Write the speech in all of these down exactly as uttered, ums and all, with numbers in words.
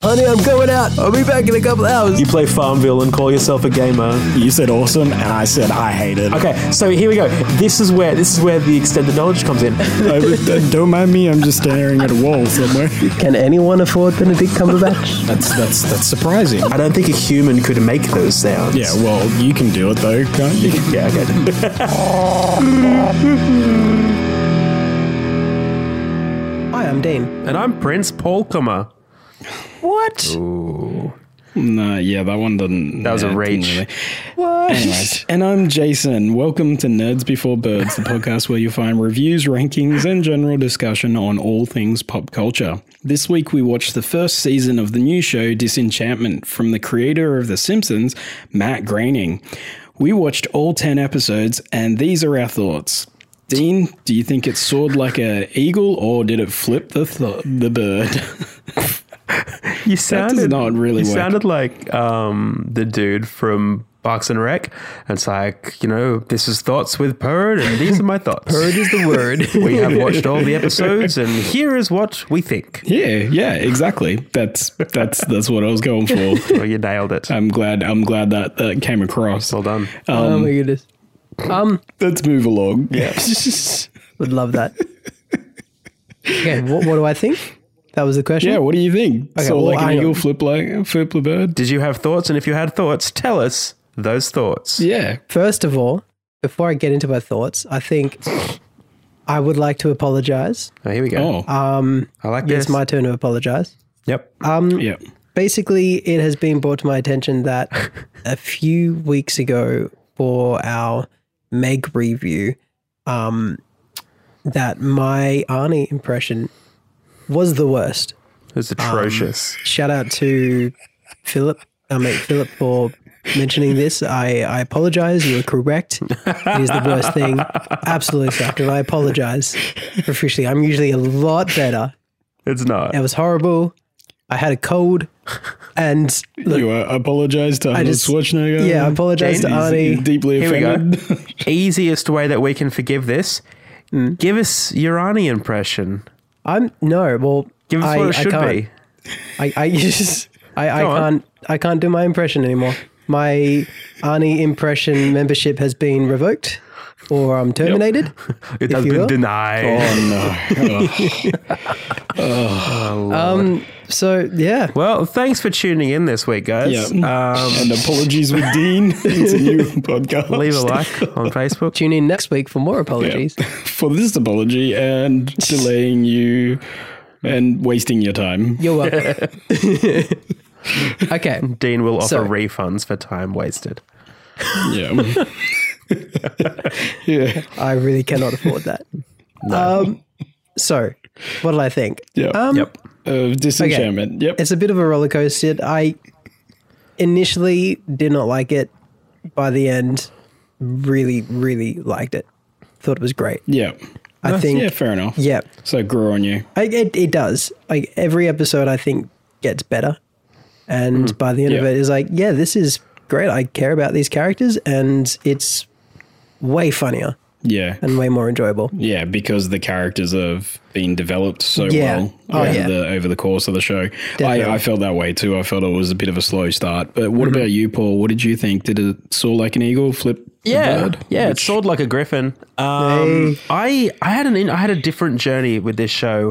honey, I'm going out. I'll be back in a couple hours. You play Farmville and call yourself a gamer. You said awesome, and I said I hate it. Okay, so here we go. This is where this is where the extended knowledge comes in. Uh, don't mind me. I'm just staring at a wall somewhere. Can anyone afford Benedict Cumberbatch? That's that's that's surprising. I don't think a human could make those sounds. Yeah, well, you can do it though, can't you? Yeah, okay. Hi, I'm Dean. And I'm Prince Paul Comer. What? Ooh. No, yeah, that one didn't. That was yeah, a reach. didn't really. What? Anyways, and I'm Jason. Welcome to Nerds Before Birds, the podcast where you find reviews, rankings, and general discussion on all things pop culture. This week we watched the first season of the new show Disenchantment from the creator of The Simpsons, Matt Groening. We watched all ten episodes, and these are our thoughts. Dean, do you think it soared like an eagle, or did it flip the th- the bird? You That sounded does not really You work. sounded like um, the dude from Parks and Rec. And it's like, you know, this is Thoughts with Purd, and these are my thoughts. Bird is the word. We have watched all the episodes, and here is what we think. Yeah, yeah, exactly. That's that's that's what I was going for. Oh, you nailed it. I'm glad. I'm glad that that came across. Well done. Oh my goodness. Um, Let's move along. Yeah. would love that. Okay, what, what do I think? That was the question? Yeah, what do you think? Okay, so well, like an I eagle, know. flip like flip the bird. Did you have thoughts? And if you had thoughts, tell us those thoughts. Yeah. First of all, before I get into my thoughts, I think I would like to apologize. Oh, here we go. Oh. Um, I like this. it's my turn to apologize. Yep. Um, yeah. Basically, it has been brought to my attention that a few weeks ago for our Meg review, um, that my Arnie impression was the worst. It was atrocious. Shout out to Philip, I mean Philip for mentioning this. I, I apologize. You were correct. It is the worst thing. Absolutely sucked. And I apologize profusely. I'm usually a lot better. It's not. It was horrible. I had a cold and look, You uh, apologize to Arnold just- Schwarzenegger. yeah, I apologize to He's- Arnie. He's deeply Here we go. offended. Easiest way that we can forgive this. Give us your Arnie impression. I'm no, well, Give us I, what it I should can't. be. I, I just, I, I Go on. can't, I can't do my impression anymore. My Arnie impression membership has been revoked, or I'm terminated. It if has you been will. denied. Oh no. Um, So yeah, well, thanks for tuning in this week, guys. Yeah. Um, And apologies with Dean. It's a new podcast. leave a like on Facebook. tune in next week for more Yeah. apologies. For this apology and delaying you and wasting your time. You're welcome. Okay, Dean will offer So- refunds for time wasted. Yeah. yeah. I really cannot afford that. Um, so what did I think? Yeah. Um, Yep. Uh, disenchantment. Yep. It's a bit of a roller coaster. I initially did not like it. By the end, really, really liked it. Thought it was great. Yeah. I That's- think, Yeah, fair enough. yeah, So it grew on you. I, it, it does. Like every episode, I think gets better, and by the end of Yeah. it, is like, yeah, this is great. I care about these characters, and it's way funnier Yeah. and way more enjoyable. Yeah, because the characters have been developed so Yeah. well Oh, over, yeah. the, over the course of the show. Definitely. I, I felt that way too. I felt it was a bit of a slow start. But what Mm-hmm. about you, Paul? What did you think? Did it soar like an eagle, flip the Yeah, bird? yeah, it Which- soared like a griffin. Um, Hey. I I had an in- I had a different journey with this show.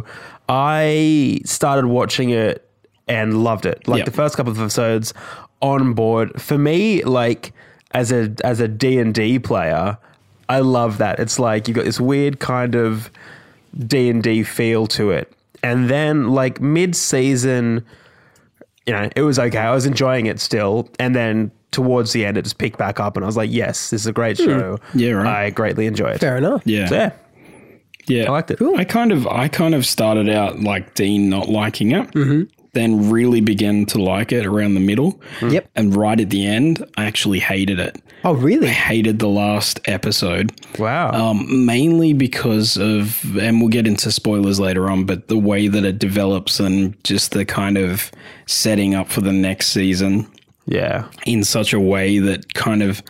I started watching it and loved it. Like Yep. the first couple of episodes, on board. For me, like as a as a D and D player, I love that. It's like you got this weird kind of D and D feel to it, and then like mid season, you know, it was okay. I was enjoying it still, and then towards the end, it just picked back up, and I was like, "Yes, this is a great show. Yeah, right. I greatly enjoy it." Fair enough. Yeah. So, yeah, Yeah, I liked it. I kind of, I kind of started out like Dean not liking it, mm-hmm. then really began to like it around the middle. Yep. And right at the end, I actually hated it. Oh, really? I hated the last episode. Wow. Um, mainly because of, and we'll get into spoilers later on, but the way that it develops and just the kind of setting up for the next season yeah. in such a way that kind of,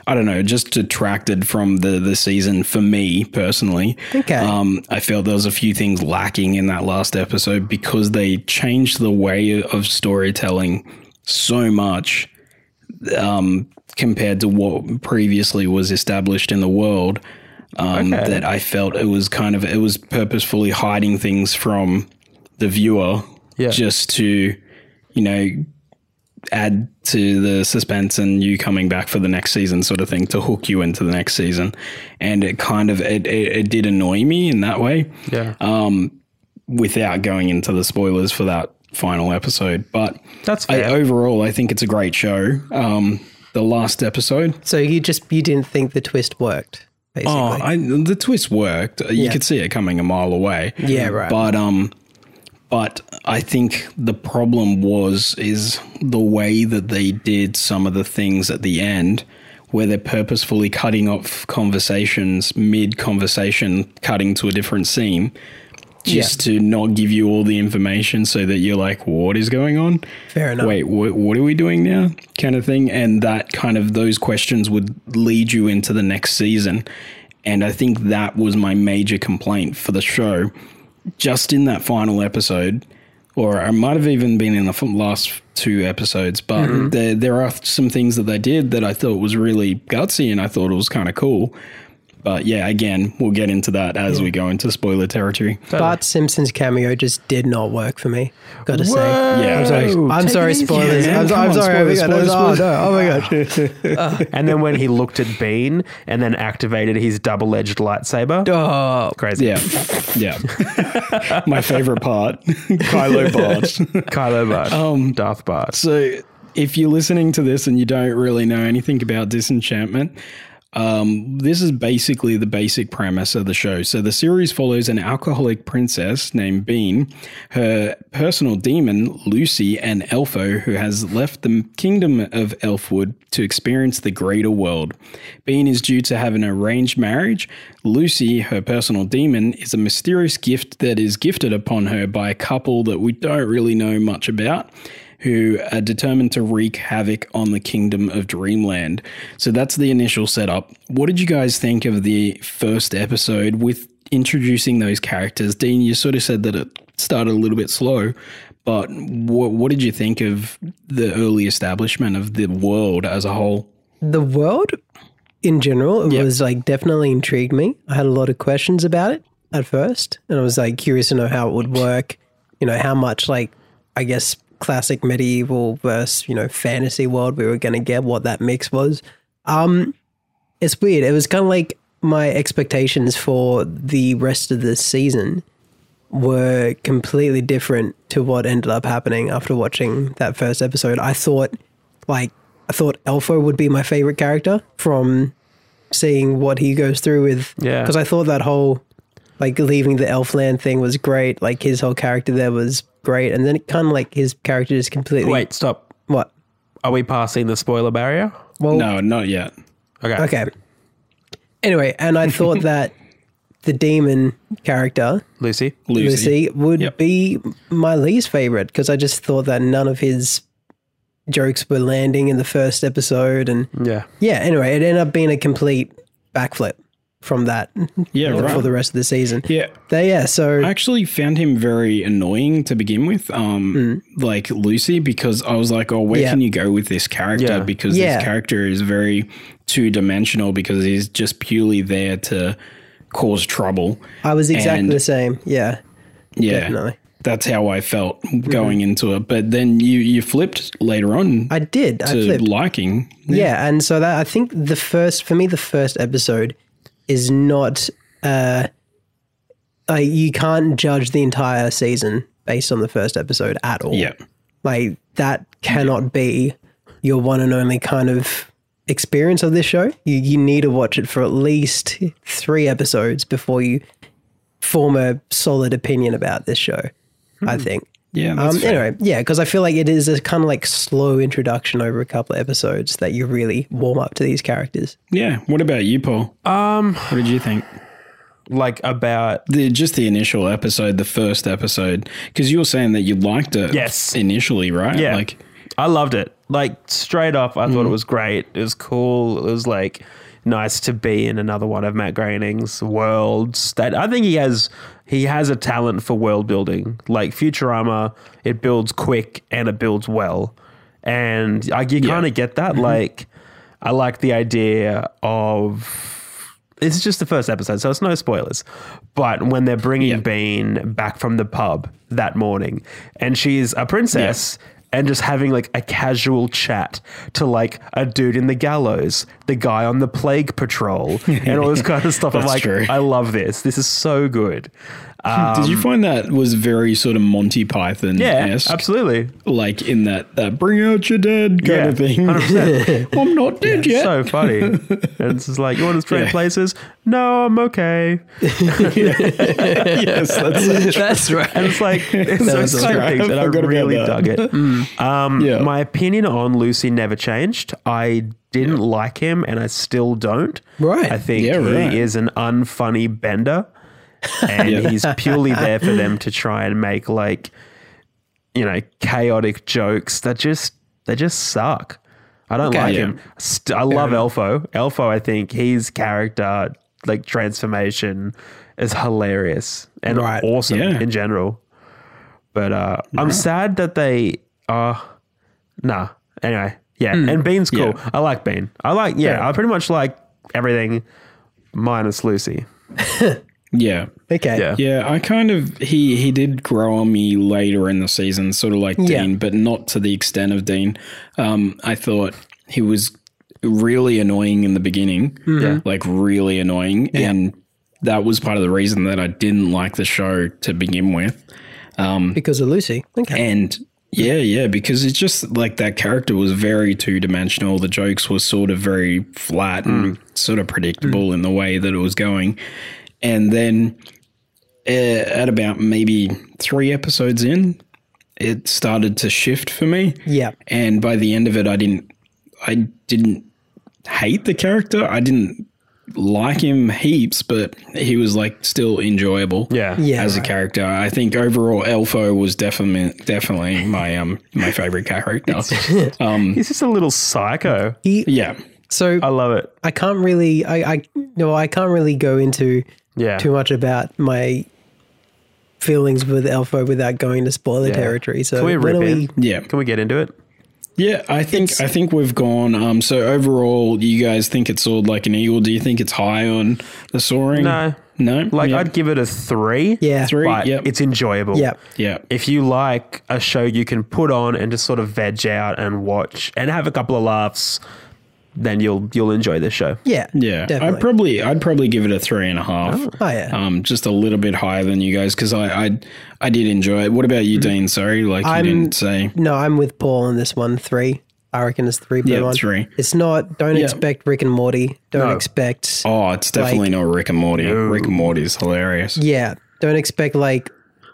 I don't know, just detracted from the, the season for me personally. Okay. Um, I felt there was a few things lacking in that last episode because they changed the way of storytelling so much um, compared to what previously was established in the world. Um, Okay. That I felt it was kind of, it was purposefully hiding things from the viewer Yeah. just to, you know, add to the suspense and you coming back for the next season sort of thing to hook you into the next season. And it kind of, it, it, it did annoy me in that way. Yeah. Um, without going into the spoilers for that final episode. But That's I, fair. overall, I think it's a great show. Um, the last episode, So you just you didn't think the twist worked, basically. oh, I, the twist worked. You Yeah. could see it coming a mile away. Yeah, right. But um, but I think the problem was is the way that they did some of the things at the end, where they're purposefully cutting off conversations mid conversation, cutting to a different scene, just to not give you all the information, so that you're like, what is going on? Fair enough. Wait, wh- what are we doing now? Kind of thing. And that kind of, those questions would lead you into the next season. And I think that was my major complaint for the show. Just in that final episode, or I might have even been in the f- last two episodes, but Mm-hmm. there, there are some things that they did that I thought was really gutsy and I thought it was kind of cool. But yeah, again, we'll get into that as we go into spoiler territory. Bart Simpson's cameo just did not work for me. Got to say. Yeah, I'm sorry. Whoa, I'm take sorry. it easy. Spoilers. Yeah, I'm, come I'm on, sorry. spoilers, oh my God. spoilers, Oh, no. Oh my gosh. And then when he looked at Bean and then activated his double-edged lightsaber. Oh, Crazy. Yeah, yeah. My favorite part, Kylo Bart. Kylo Bart. Um, Darth Bart. So, if you're listening to this and you don't really know anything about Disenchantment, um, this is basically the basic premise of the show. So, the series follows an alcoholic princess named Bean, her personal demon, Lucy, and Elfo, who has left the kingdom of Elfwood to experience the greater world. Bean is due to have an arranged marriage. Lucy, her personal demon, is a mysterious gift that is gifted upon her by a couple that we don't really know much about, who are determined to wreak havoc on the kingdom of Dreamland. So that's the initial setup. What did you guys think of the first episode with introducing those characters? Dean, you sort of said that it started a little bit slow, but what, what did you think of the early establishment of the world as a whole? the world in general, it Yeah. was like definitely intrigued me. I had a lot of questions about it at first, and I was like curious to know how it would work. You know, how much like, I guess, classic medieval versus, you know, fantasy world we were going to get, what that mix was. Um, it's weird. It was kind of like my expectations for the rest of the season were completely different to what ended up happening after watching that first episode. I thought like, I thought Elfo would be my favorite character from seeing what he goes through with. Yeah. Because I thought that whole like leaving the Elfland thing was great. Like his whole character there was great. And then it kind of like his character just completely. Wait, stop. What? Are we passing the spoiler barrier? Well, No, not yet. Okay. okay. Anyway, and I thought that the demon character, Lucy? Lucy. Lucy, would Yep. be my least favorite because I just thought that none of his jokes were landing in the first episode. And Yeah. yeah, anyway, it ended up being a complete backflip from that Yeah, for right. the rest of the season. Yeah. They, yeah, so I actually found him very annoying to begin with, um, like Lucy, because I was like, oh, where Yeah. can you go with this character? Yeah. Because Yeah. this character is very two-dimensional because he's just purely there to cause trouble. I was exactly and- the same. Yeah, Yeah. definitely. That's how I felt going into it. But then you, you flipped later on I did. I to flipped. liking. Yeah, and so that I think the first for me the first episode is not uh like you can't judge the entire season based on the first episode at all. Yeah. Like that cannot be your one and only kind of experience of this show. You you need to watch it for at least three episodes before you form a solid opinion about this show, I think. Yeah, that's Um, fair. anyway, yeah, because I feel like it is a kind of like slow introduction over a couple of episodes that you really warm up to these characters. Yeah. What about you, Paul? Um, What did you think? like about The just the initial episode, the first episode, because you were saying that you liked it Yes. initially, right? Yeah. Like, I loved it. Like straight up, I thought it was great. It was cool. It was like nice to be in another one of Matt Groening's worlds. That I think he has he has a talent for world building. Like Futurama, it builds quick and it builds well, and I, you Yeah. kind of get that. Like I like the idea of. It's just the first episode, so it's no spoilers. But when they're bringing Yeah. Bean back from the pub that morning, and she's a princess, and just having like a casual chat to like a dude in the gallows, the guy on the plague patrol, and all this kind of stuff. I'm That's like, true. I love this. This is so good. Um, Did you find that was very sort of Monty Python? yeah, absolutely. Like in that, that bring out your dead kind Yeah, of thing. one hundred percent. I'm not dead yet. So funny. And it's just like, you want to trade Yeah. places? No, I'm okay. Yes, that's That's right. And it's like, it's That those was kind of right. things, I and I forgot about really that. dug it. Um, Yeah. My opinion on Lucy never changed. I didn't like him, and I still don't. Right. I think Yeah, right. he is an unfunny bender, and Yeah. he's purely there for them to try and make like, you know, chaotic jokes that just they just suck. I don't Okay. like Yeah. him. St- I love Elfo. Elfo, I think his character like transformation is hilarious and Right. awesome Yeah. in general. But uh, I'm sad that they uh nah. Anyway, yeah. And Bean's cool. Yeah. I like Bean. I like yeah, Yeah. I pretty much like everything minus Lucy. yeah. Okay. Yeah. Yeah, I kind of he he did grow on me later in the season, sort of like Yeah. Dean, but not to the extent of Dean. Um, I thought he was really annoying in the beginning, Yeah. like really annoying, and that was part of the reason that I didn't like the show to begin with. Because of Lucy. Okay. And yeah, yeah, because it's just like that character was very two dimensional. The jokes were sort of very flat and sort of predictable in the way that it was going. And then uh, at about maybe three episodes in, it started to shift for me. Yeah. And by the end of it, I didn't, I didn't hate the character. I didn't like him heaps, but he was like still enjoyable. Yeah. Yeah. As a right. character, I think overall Elfo was definitely definitely my um my favorite character. Um, He's just a little psycho. He, yeah, so I love it. I can't really, I, I, no, I can't really go into Yeah. too much about my feelings with Elfo without going to spoiler Yeah. territory. So Can we when rip are we? in? yeah, Can we get into it? yeah. I think I think we've gone. Um, so overall, you guys think it soared like an eagle? Do you think it's high on the soaring? No. no. Like yeah. I'd give it a three. Yeah. Three. But Yep. it's enjoyable. Yeah. yeah, If you like a show you can put on and just sort of veg out and watch and have a couple of laughs, then you'll you'll enjoy the show. Yeah. yeah. Definitely. I'd probably I'd probably give it a three and a half. Oh, yeah. Um, just a little bit higher than you guys because I, I I did enjoy it. What about you, Dean? Sorry, like you I'm- didn't say. No, I'm with Paul on this one. Three. I reckon it's three per Yeah, one. three. It's not, don't Yeah. expect Rick and Morty. Don't No. expect, Oh, it's definitely not Rick and Morty. Rick and Morty is hilarious. yeah, don't expect like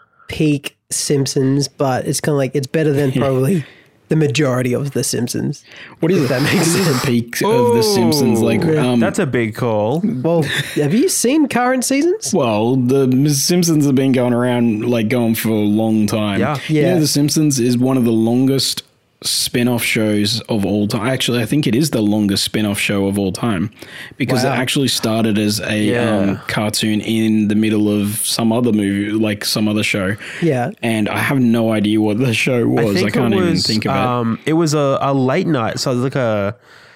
peak Simpsons, but it's kind of like, it's better than probably the majority of The Simpsons. What is If it? that What makes is the sense. peak of The Simpsons? Like, um, That's a big call. Well, have you seen current seasons? well, the Simpsons have been going around, like, going for a long time. Yeah. You Yeah. know, The Simpsons is one of the longest spin-off shows of all time. Actually, I think it is the longest spin-off show of all time because Wow. it actually started as a Yeah. um, cartoon in the middle of some other movie, like some other show. Yeah. And I have no idea what the show was. I, can't it even was, think of it. um, it. was a, a late night, so it was like a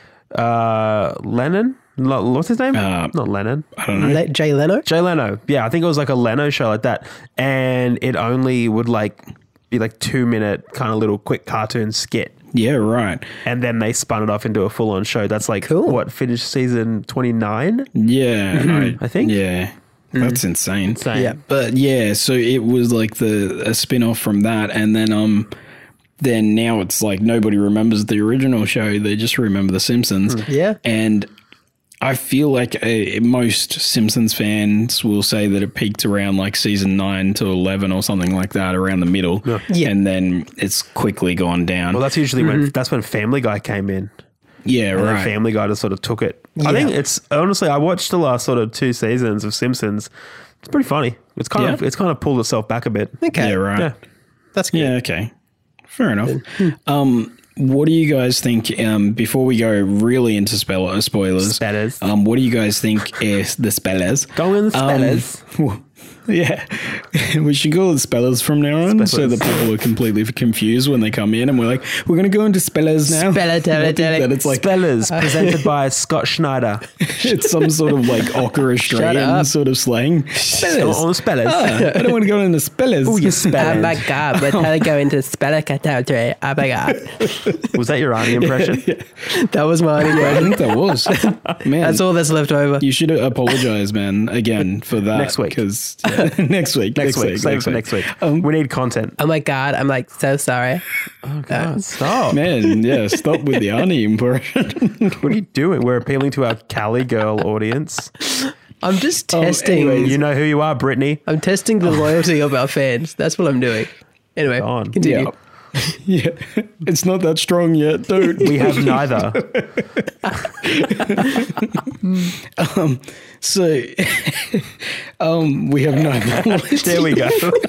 uh, Lennon. Lo- What's his name? Uh, Not Lennon. I don't know. Le- Jay Leno? Jay Leno. Yeah, I think it was like a Leno show like that, and it only would like be like two minute kind of little quick cartoon skit, Yeah, right. and then they spun it off into a full on show. That's like Cool. what finished season twenty nine. Yeah, I think. Yeah, that's insane. Yeah. But yeah, so it was like the a spin off from that, and then um, then now it's like nobody remembers the original show; they just remember The Simpsons. Yeah. And I feel like uh most Simpsons fans will say that it peaked around like season nine to eleven or something like that, around the middle, Yeah. and then it's quickly gone down. Well, that's usually when that's when Family Guy came in. yeah, And then right. Family Guy just sort of took it. I Yeah. think it's honestly, I watched the last sort of two seasons of Simpsons. It's pretty funny. It's kind of Yeah. it's kind of pulled itself back a bit. Okay. Yeah, right. Yeah. That's good. Yeah, okay. Fair enough. Um, what do you guys think? Um, before we go really into spell- uh, spoilers, Spellers. um, what do you guys think is the spellers? Go in the spellers. Um, yeah, we should call it spellers from now on, so Spellers. that people are completely confused when they come in, and we're like, we're going to go into spellers now. Speller, tele, I think tele. that it's like Spellers, presented by Scott Schneider. it's some sort of like ochre Australian up. sort of slang. On Spellers. on the spellers. Ah, I don't want to go into spellers. Oh, you Oh spellers. my god, we're trying to go into speller territory. Oh my god. Was that your Arnie impression? That was mine. I Yeah. think that was. Man, That's all that's left over. you should apologize, man, again for that. Next week. Because next week. Next, week. Save it for next week. Um, we need content. Oh my god, I'm like so sorry. Oh, God. Stop. Man, yeah, stop with the Arnie impression. What are you doing? We're appealing to our Cali girl audience. I'm just Oh, testing. anyways. You know who you are, Brittany. I'm testing the loyalty of our fans. That's what I'm doing. Anyway, Go on. continue. Yeah. Yeah. It's not that strong yet, dude. We have neither. um, so, um, we have no. There we go.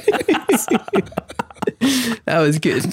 That was good.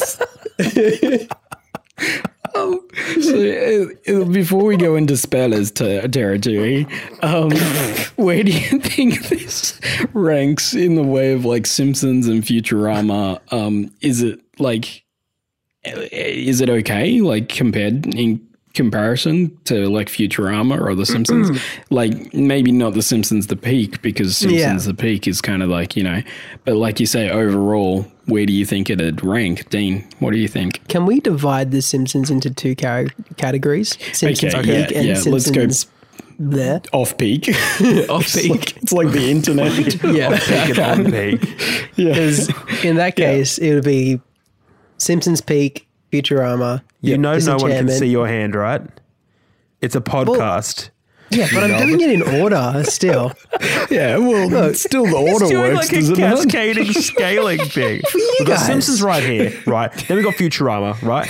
Um, so, uh, before we go into spellers ter- territory, um, where do you think this ranks in the way of like Simpsons and Futurama? Um, is it like, is it okay? Like compared in comparison to like Futurama or The Simpsons? Like maybe not The Simpsons the peak, because Simpsons Yeah. the peak is kind of like, you know, but like you say, overall, where do you think it'd rank? Dean, what do you think? Can we divide The Simpsons into two car- categories? Simpsons Okay, Peak yeah, and yeah, let's go- Simpsons there. Off peak. Off It's peak. like, it's like the internet. Yeah. Peak and on peak. Yeah. Because in that case, it would be Simpsons Peak, Futurama. You know no one can Disenchantment. see your hand, right? It's a podcast. Yeah, but I'm doing it in order still. Yeah, well, still the order It's doing works, like a does it not? cascading scaling thing. We've got guys. Simpsons right here, right? Then we got Futurama, right?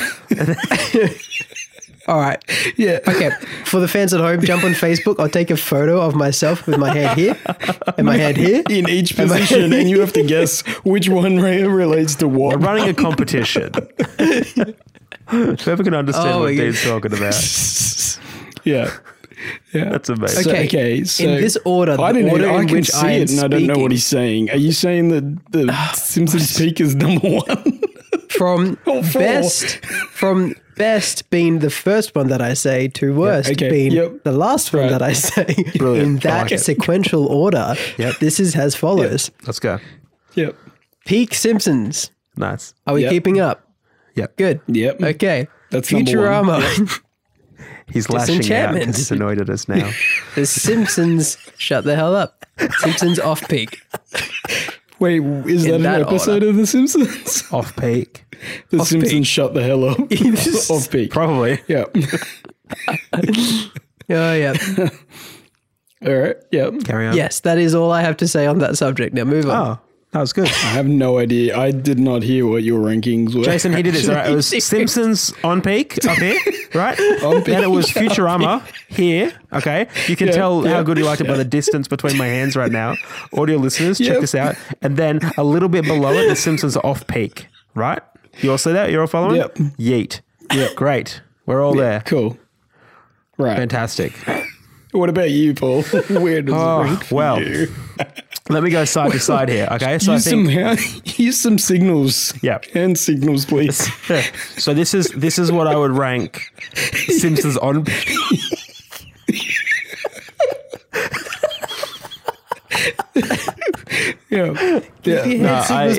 All right. Yeah. Okay. For the fans at home, jump on Facebook. I'll take a photo of myself with my hand here and my hand here. In each position, and you have to guess which one re- relates to We're what. running a competition. Whoever can understand Oh what my Dean's talking about. Yeah. Yeah. That's amazing. So, Okay. okay, so In this order, the I don't order know. I in can which see I am it, and I don't know speaking. what he's saying. Are you saying that the Simpsons peak is number one? From Or four. best, from best being the first one that I say to worst okay, being yep. the last one Right. that I say. Brilliant. In I that like it. sequential order, Yep. this is as follows. Let's go. Yep. Peak Simpsons. Nice. Are we Yep. keeping up? Yep. Good. Yep. Okay. That's number one. Futurama. He's lashing out Disenchantment. because he's annoyed at us now. The Simpsons. Shut the hell up. Simpsons off peak. Wait, is In that an that episode order. of The Simpsons? Off peak. The Off Simpsons peak. shut the hell up. Off peak. Probably. Yeah. Oh yeah. All right. Yeah. Carry on. Yes, that is all I have to say on that subject. Now move on. Oh, that was good. I have no idea. I did not hear what your rankings were. Jason, he did this. All right. It was Simpsons on peak up here, right? On Then it was peak. Futurama here. Okay. You can Yeah, tell how yeah, good he liked it by the distance between my hands right now. Audio listeners, check Yep. this out. And then a little bit below it, the Simpsons off peak, right? You all see that? You're all following? Yep. Yeet. Yep. Great. We're all there. Cool. Right. Fantastic. What about you, Paul? Where does Oh, it rank for well, you? Let me go side to side here. Okay. So I Use think. some hand, use some signals. Yeah. Hand signals, please. So this is this is what I would rank Simpsons on. Yeah. Yeah. Your No, hand signals I-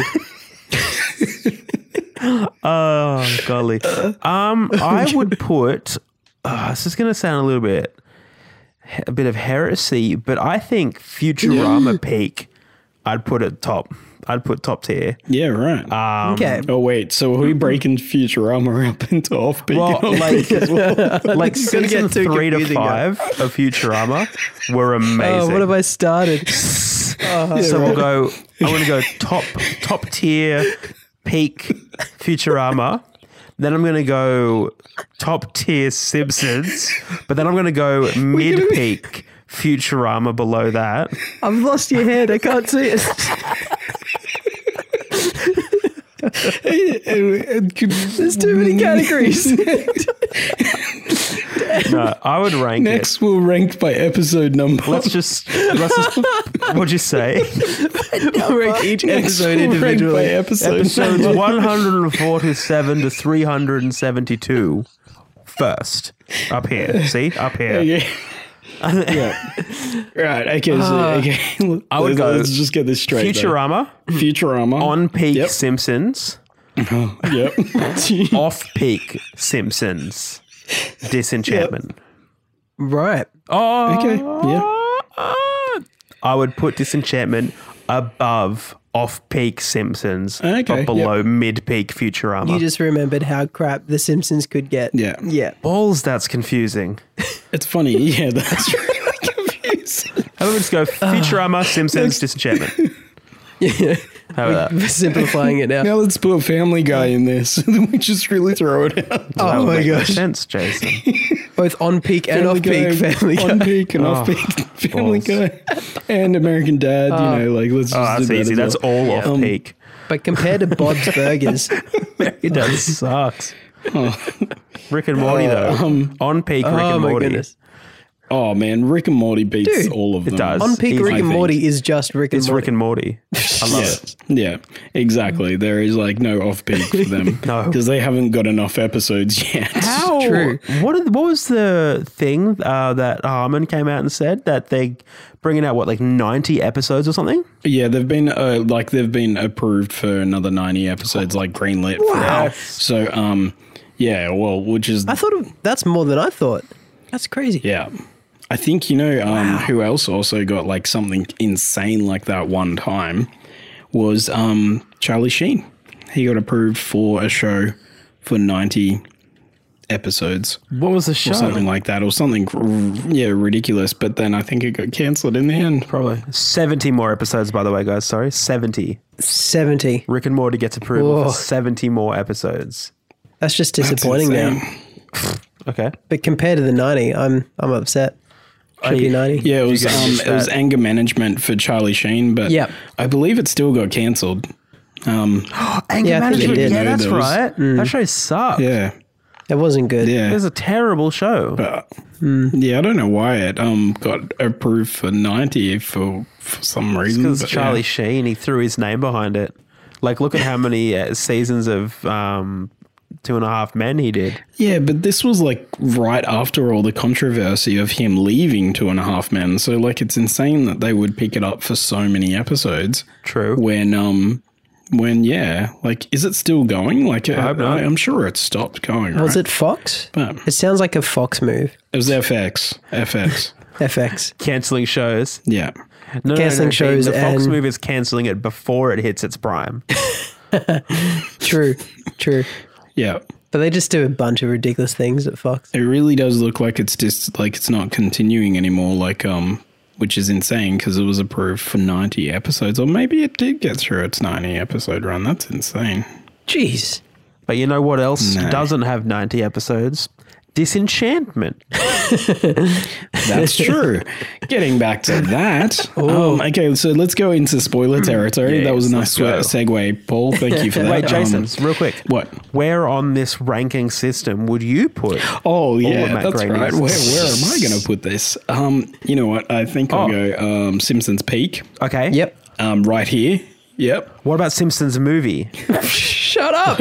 P G. Oh golly. Um, I would put. Uh, this is going to sound a little bit, a bit of heresy, but I think Futurama peak. I'd put it top. I'd put top tier. Yeah, right. Um, Okay. oh, wait. So are we breaking Futurama up into off peak? Well, and on like, peak as well? like It's gonna season get too three to confusing, five of Futurama were amazing. Oh, what have I started? So we'll go. I'm going to go top top tier peak Futurama. Then I'm going to go top tier Simpsons. But then I'm going to go mid peak Futurama below that. I've lost your head. I can't see it. There's too many categories. No, I would rank Next, it. we'll rank by episode number. Let's just, let's just, what'd you say? Rank each Next, episode we'll rank by individually. episode. Episodes one hundred forty-seven to three hundred seventy-two first. Up here. See? Up here. Okay. yeah. Right. Okay. So, Uh, okay. I would let's, go Let's just get this straight. though. Futurama, Futurama. on peak Yep. Simpsons, Yep. off peak Simpsons, Disenchantment. Right. Oh, Okay, yeah. I would put Disenchantment above off-peak Simpsons, Okay, but below mid-peak Futurama. You just remembered how crap The Simpsons could get. Yeah. Yeah. Balls, that's confusing. It's funny. Yeah, that's really confusing. How about we just go Futurama, Simpsons, Disenchantment? Yeah. How about that? We're simplifying it now. Now let's put a Family Guy in this, and then we just really throw it out. That Oh would my make no gosh. sense, Jason. Both on peak and Family off peak Guy, Family on Guy. peak and Oh, off peak Family balls. Guy, and American Dad. You know, like let's just Oh, that's do that easy. as That's well. all Um, off-peak. But compared to Bob's Burgers, It does sucks. Rick and Morty, though. um, On peak Rick oh and my Morty. goodness. Oh man, Rick and Morty beats Dude, all of it them. does. On peak Easy. Rick I and think. Morty is just Rick and It's Morty. Rick and Morty. I love Yeah, it. yeah, exactly. There is like no off peak for them No. because they haven't got enough episodes yet. How? True. What, did, what was the thing uh, that Harmon came out and said that they bringing out what like ninety episodes or something? Yeah, they've been uh, like they've been approved for another ninety episodes, like greenlit. For Wow. now. So um, yeah, well, which is I thought it- that's more than I thought. That's crazy. yeah. I think you know um, who else also got like something insane like that one time was um, Charlie Sheen. He got approved for a show for ninety episodes. What was the show? Or something like that, or something, yeah, ridiculous. But then I think it got cancelled in the end. Probably seventy more episodes, by the way, guys. Sorry, seventy. seventy. Rick and Morty gets approval Whoa. for seventy more episodes. That's just That's disappointing now. insane. Okay. But compared to the ninety, I'm I'm upset. Should be ninety. Yeah, it was You guys um, missed it was that. anger management for Charlie Sheen, but Yep. I believe it still got cancelled. Um, Anger Yeah, I think Management. they did. Yeah, that's Those- right. That show sucked. yeah, It wasn't good. yeah. It was a terrible show. But, yeah, I don't know why it um got approved for ninety for for some reason. Because but Charlie yeah. Sheen, he threw his name behind it. Like, look at how many uh, seasons of um, Two and a Half Men he did. Yeah, but this was like right after all the controversy of him leaving Two and a Half Men. So like, it's insane that they would pick it up for so many episodes. True. When um when yeah, like, is it still going? Like, I hope not. I'm sure it stopped going. Was right? it Fox? But It sounds like a Fox move. it was F X. F X. F X. Cancelling shows. Yeah. No, Cancelling no, no, shows The Fox and- move is cancelling it before it hits its prime. True. True. Yeah. But they just do a bunch of ridiculous things at Fox. It really does look like it's just like it's not continuing anymore. Like um, which is insane because it was approved for ninety episodes, or maybe it did get through its ninety episode run. That's insane. Jeez. But you know what else No. doesn't have ninety episodes? Disenchantment. That's true. Getting back to that. Um, okay, so let's go into spoiler territory. Yes, that was a nice let's go. segue, Paul. Thank you for that. Wait, Jason, Um, real quick. what? Where on this ranking system would you put? Oh yeah, Matt that's Groening's. right. Where, where am I going to put this? Um, you know what? I think I'll Oh. go um, Simpsons Peak. Okay. Yep. Um, right here. Yep. What about Simpsons movie? Shut up.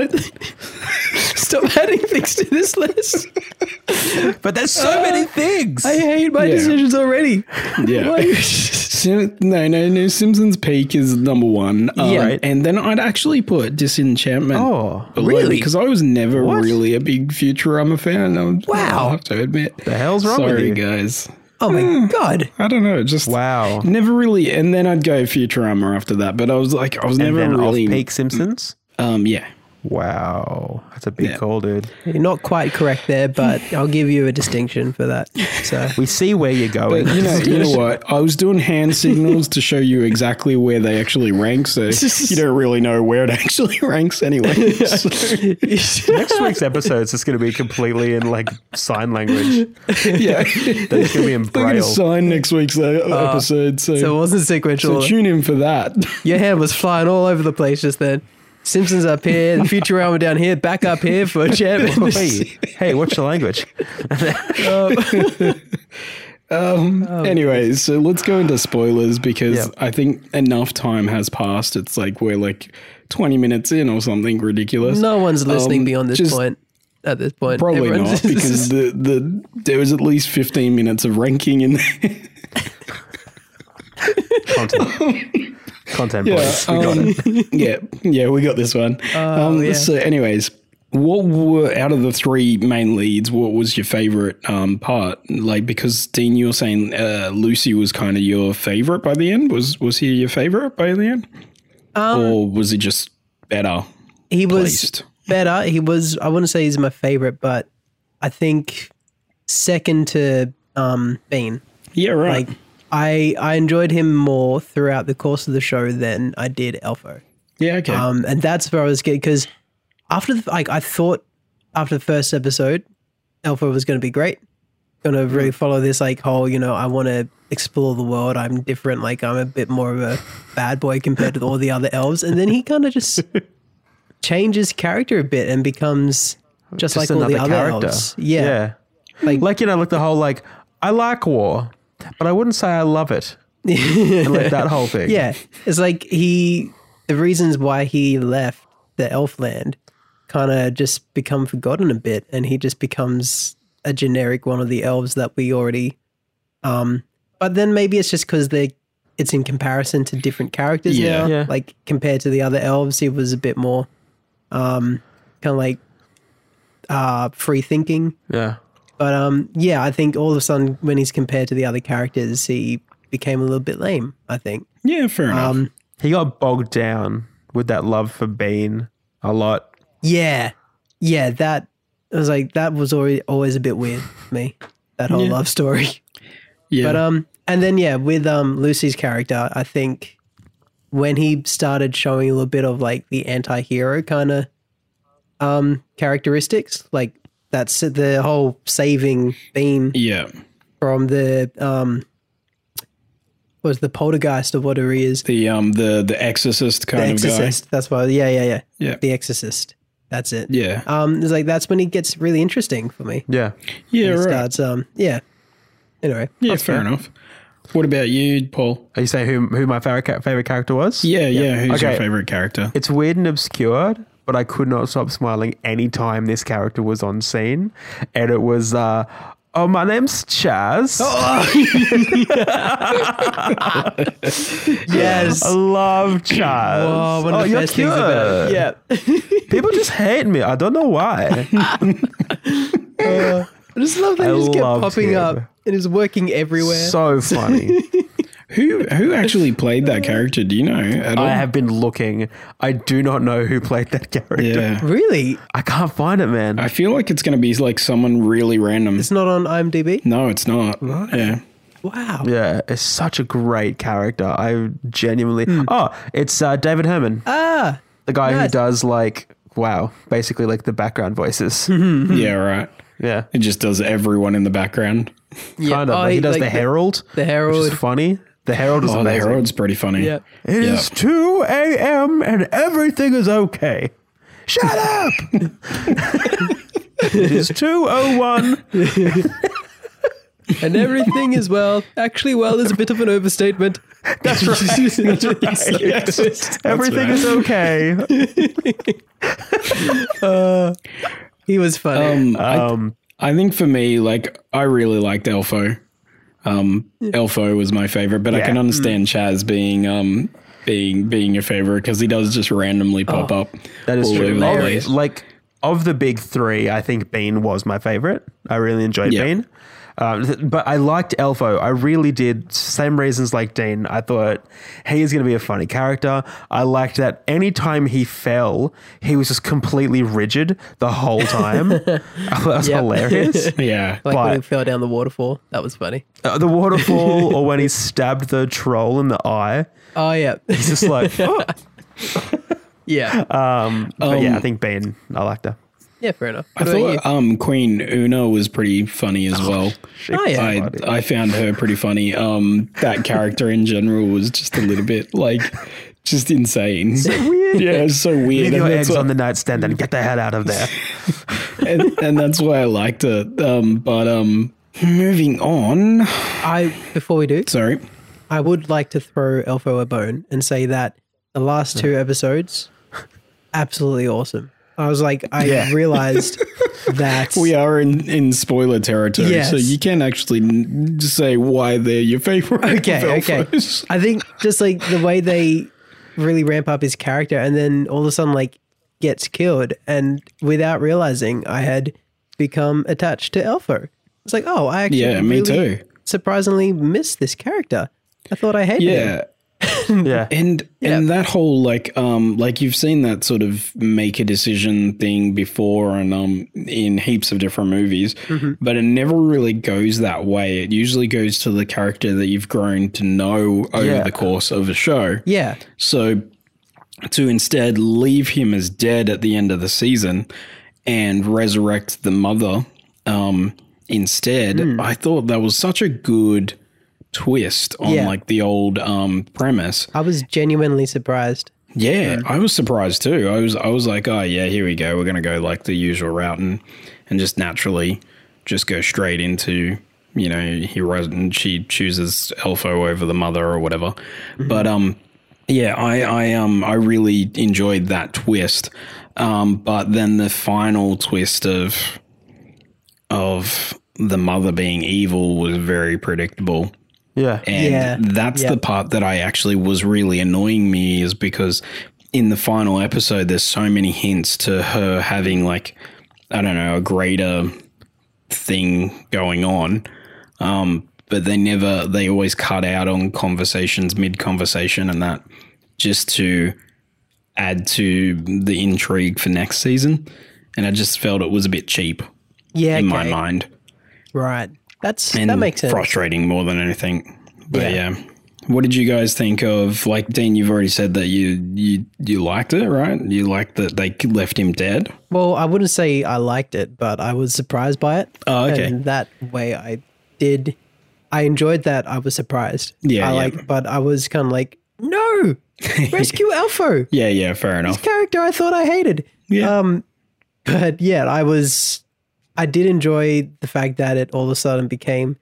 Stop adding things to this list. But there's so many things. I hate my Yeah. decisions already. Yeah. Why- Sim- no, no, no. Simpsons Peak is number one. Um, Yeah. Right. And then I'd actually put Disenchantment. Oh, below really? Because I was never What? really a big Futurama fan. I Wow. I have to admit. The hell's wrong with Sorry, you? guys. Oh my God. I don't know. Just Wow. never really. And then I'd go Futurama after that. But I was like, I was And never then really. off-peak Simpsons? Um, yeah. Wow. That's a big Yeah. call, dude. You're not quite correct there, but I'll give you a distinction for that. So We see where you're going. But you know, you know what? I was doing hand signals to show you exactly where they actually rank, so you don't really know where it actually ranks anyway. So- Next week's episode is just going to be completely in like sign language. yeah, That's going to be in they're going to braille. sign next week's uh, episode, so so it wasn't sequential. so tune in for that. Your hand was flying all over the place just then. Simpsons up here, Futurama down here, back up here for Champ. hey, hey, watch the language. Um, Oh. anyways, so let's go into spoilers because Yeah. I think enough time has passed. It's like we're like twenty minutes in or something ridiculous. No one's listening Um, beyond this just- point. At this point, Probably Everyone's not just- because the, the there was at least fifteen minutes of ranking in there. Content. Content, boys. We got um, it. yeah, yeah, we got this one. Oh, um, yeah. So, anyways, what were out of the three main leads? What was your favorite um, part? Like, because Dean, you were saying uh, Lucy was kind of your favorite by the end. Was was he your favorite by the end, Um, or was he just better he was placed? better. He was. I wouldn't say he's my favorite, but I think second to um, Bean. Yeah, right. Like I, I enjoyed him more throughout the course of the show than I did Elfo. yeah, okay. Um, and that's where I was getting because after the, like I thought after the first episode, Elfo was going to be great, going to really follow this like whole you know I want to explore the world. I'm different. Like I'm a bit more of a bad boy compared to all the other elves. And then he kind of just changes character a bit and becomes just, like all the another other elves. Yeah. yeah. Like, Like, you know, like the whole, like, I like war, but I wouldn't say I love it. And like that whole thing. yeah. It's like he, the reasons why he left the elf land kind of just become forgotten a bit. And he just becomes a generic one of the elves that we already, um, but then maybe it's just because they, it's in comparison to different characters Yeah. now. Yeah. Like compared to the other elves, he was a bit more, um, kind of like, uh, free thinking. Yeah. But um, yeah, I think all of a sudden when he's compared to the other characters, he became a little bit lame, I think. yeah, fair enough. Um, He got bogged down with that love for Bean a lot. yeah, yeah, that I was like that was always always a bit weird for me, that whole Yeah. love story. yeah, But um, and then yeah, with um Lucy's character, I think when he started showing a little bit of like the anti-hero kind of um characteristics, like that's the whole saving Bean yeah. from the um was the poltergeist or whatever he is. The um the the Exorcist The kind Exorcist. That's why yeah, yeah, yeah. of guy. Yeah, The Exorcist. That's it. yeah, Um it's like that's when he gets really interesting for me. Yeah. yeah. He Right. starts um yeah. Anyway. Yeah, that's fair enough. What about you, Paul? Are you saying who who my favorite ca- favorite character was? Yeah, yeah. Who's your Okay. favorite character? It's weird and obscured, but I could not stop smiling any time this character was on scene, and it was. Uh, Oh, my name's Chaz. Yes. I love Chaz. Oh, one of oh, the you're best things about it. cute. Yeah. People just hate me. I don't know why. Uh, I just love that I he just kept loved popping him. up and is working everywhere. So funny. Who who actually played that character? Do you know at all? I have been looking. I do not know who played that character. Yeah, Really? I can't find it, man. I feel like it's going to be like someone really random. It's not on IMDb? No, it's not. Yeah, Wow. Yeah, it's such a great character. I genuinely. Oh, it's uh, David Herman, Ah. the guy who nice. does like wow, basically like the background voices. yeah, right. Yeah, It just does everyone in the background. Yeah. kind of. Oh, Like, he does like the Herald. The which Herald. is funny. The Herald is Oh, the amazing. Herald's pretty funny. Yeah. It Yeah. is two a.m. and everything is okay. Shut up! It is two oh one. And everything is well. Actually, well is a bit of an overstatement. That's right. That's right. Yes. Everything is okay. He was funny. Um, I, Um, I think for me, like, I really liked Elfo. Um, Elfo was my favorite, but I Yeah. can understand Chaz being um being being your favorite because he does just randomly pop up. that is all true. over the Of- place. like of the big three, I think Bean was my favorite. I really enjoyed Yeah. Bean. Um, th- but I liked Elfo. I really did. Same reasons like Dean. I thought he is going to be a funny character. I liked that anytime he fell, he was just completely rigid the whole time. I thought that was Yep. hilarious. Yeah, like when but- he fell down the waterfall. That was funny. Uh, the waterfall, or when he stabbed the troll in the eye. Oh, yeah. It's just like, oh. yeah. um, but yeah, Um, I think Bean. I liked her. Yeah, fair enough. I What about thought um Queen Una was pretty funny as well. Oh, yeah. I funny. I found her pretty funny. Um, that character in general was just a little bit like just insane. Weird. Yeah, it's so weird. Leave And your that's eggs what- on the nightstand and get the hell out of there. and, and that's why I liked it. Um, but um, moving on. I before we do, Sorry. I would like to throw Elfo a bone and say that the last two episodes, absolutely awesome. I was like, I Yeah. realized that We are in, in spoiler territory, Yes. so you can actually n- say why they're your favorite. Okay, okay. Elfos. I think just like the way they really ramp up his character and then all of a sudden like gets killed and without realizing I had become attached to Elfo. It's like, oh, I actually Yeah, me really too. surprisingly missed this character. I thought I hated him. Yeah. Yeah. And and that whole like um like you've seen that sort of make a decision thing before and um in heaps of different movies, but it never really goes that way. It usually goes to the character that you've grown to know over Yeah. the course of a show. Yeah. So to instead leave him as dead at the end of the season and resurrect the mother um instead, I thought that was such a good twist on Yeah. like the old um premise. I was genuinely surprised. Yeah, I was surprised too. I was I was like, oh yeah, here we go. We're gonna go like the usual route and and just naturally just go straight into, you know, he res- and she chooses Elfo over the mother or whatever. But um yeah, I I um I really enjoyed that twist. Um but then the final twist of of the mother being evil was very predictable. Yeah. And Yeah. that's Yeah. the part that I actually was really annoying me is because in the final episode, there's so many hints to her having like, I don't know, a greater thing going on. Um, but they never, they always cut out on conversations, mid conversation and that just to add to the intrigue for next season. And I just felt it was a bit cheap Yeah. in okay. my mind. Right. That's And that makes sense. frustrating more than anything. But Yeah. yeah. What did you guys think of, like, Dean, you've already said that you you you liked it, right? You liked that they left him dead? Well, I wouldn't say I liked it, but I was surprised by it. Oh, okay. And that way I did I enjoyed that I was surprised. Yeah, I yeah. like but I was kind of like, no. Rescue Elfo. Yeah, yeah, fair This enough. character I thought I hated. Yeah. Um but yeah, I was I did enjoy the fact that it all of a sudden became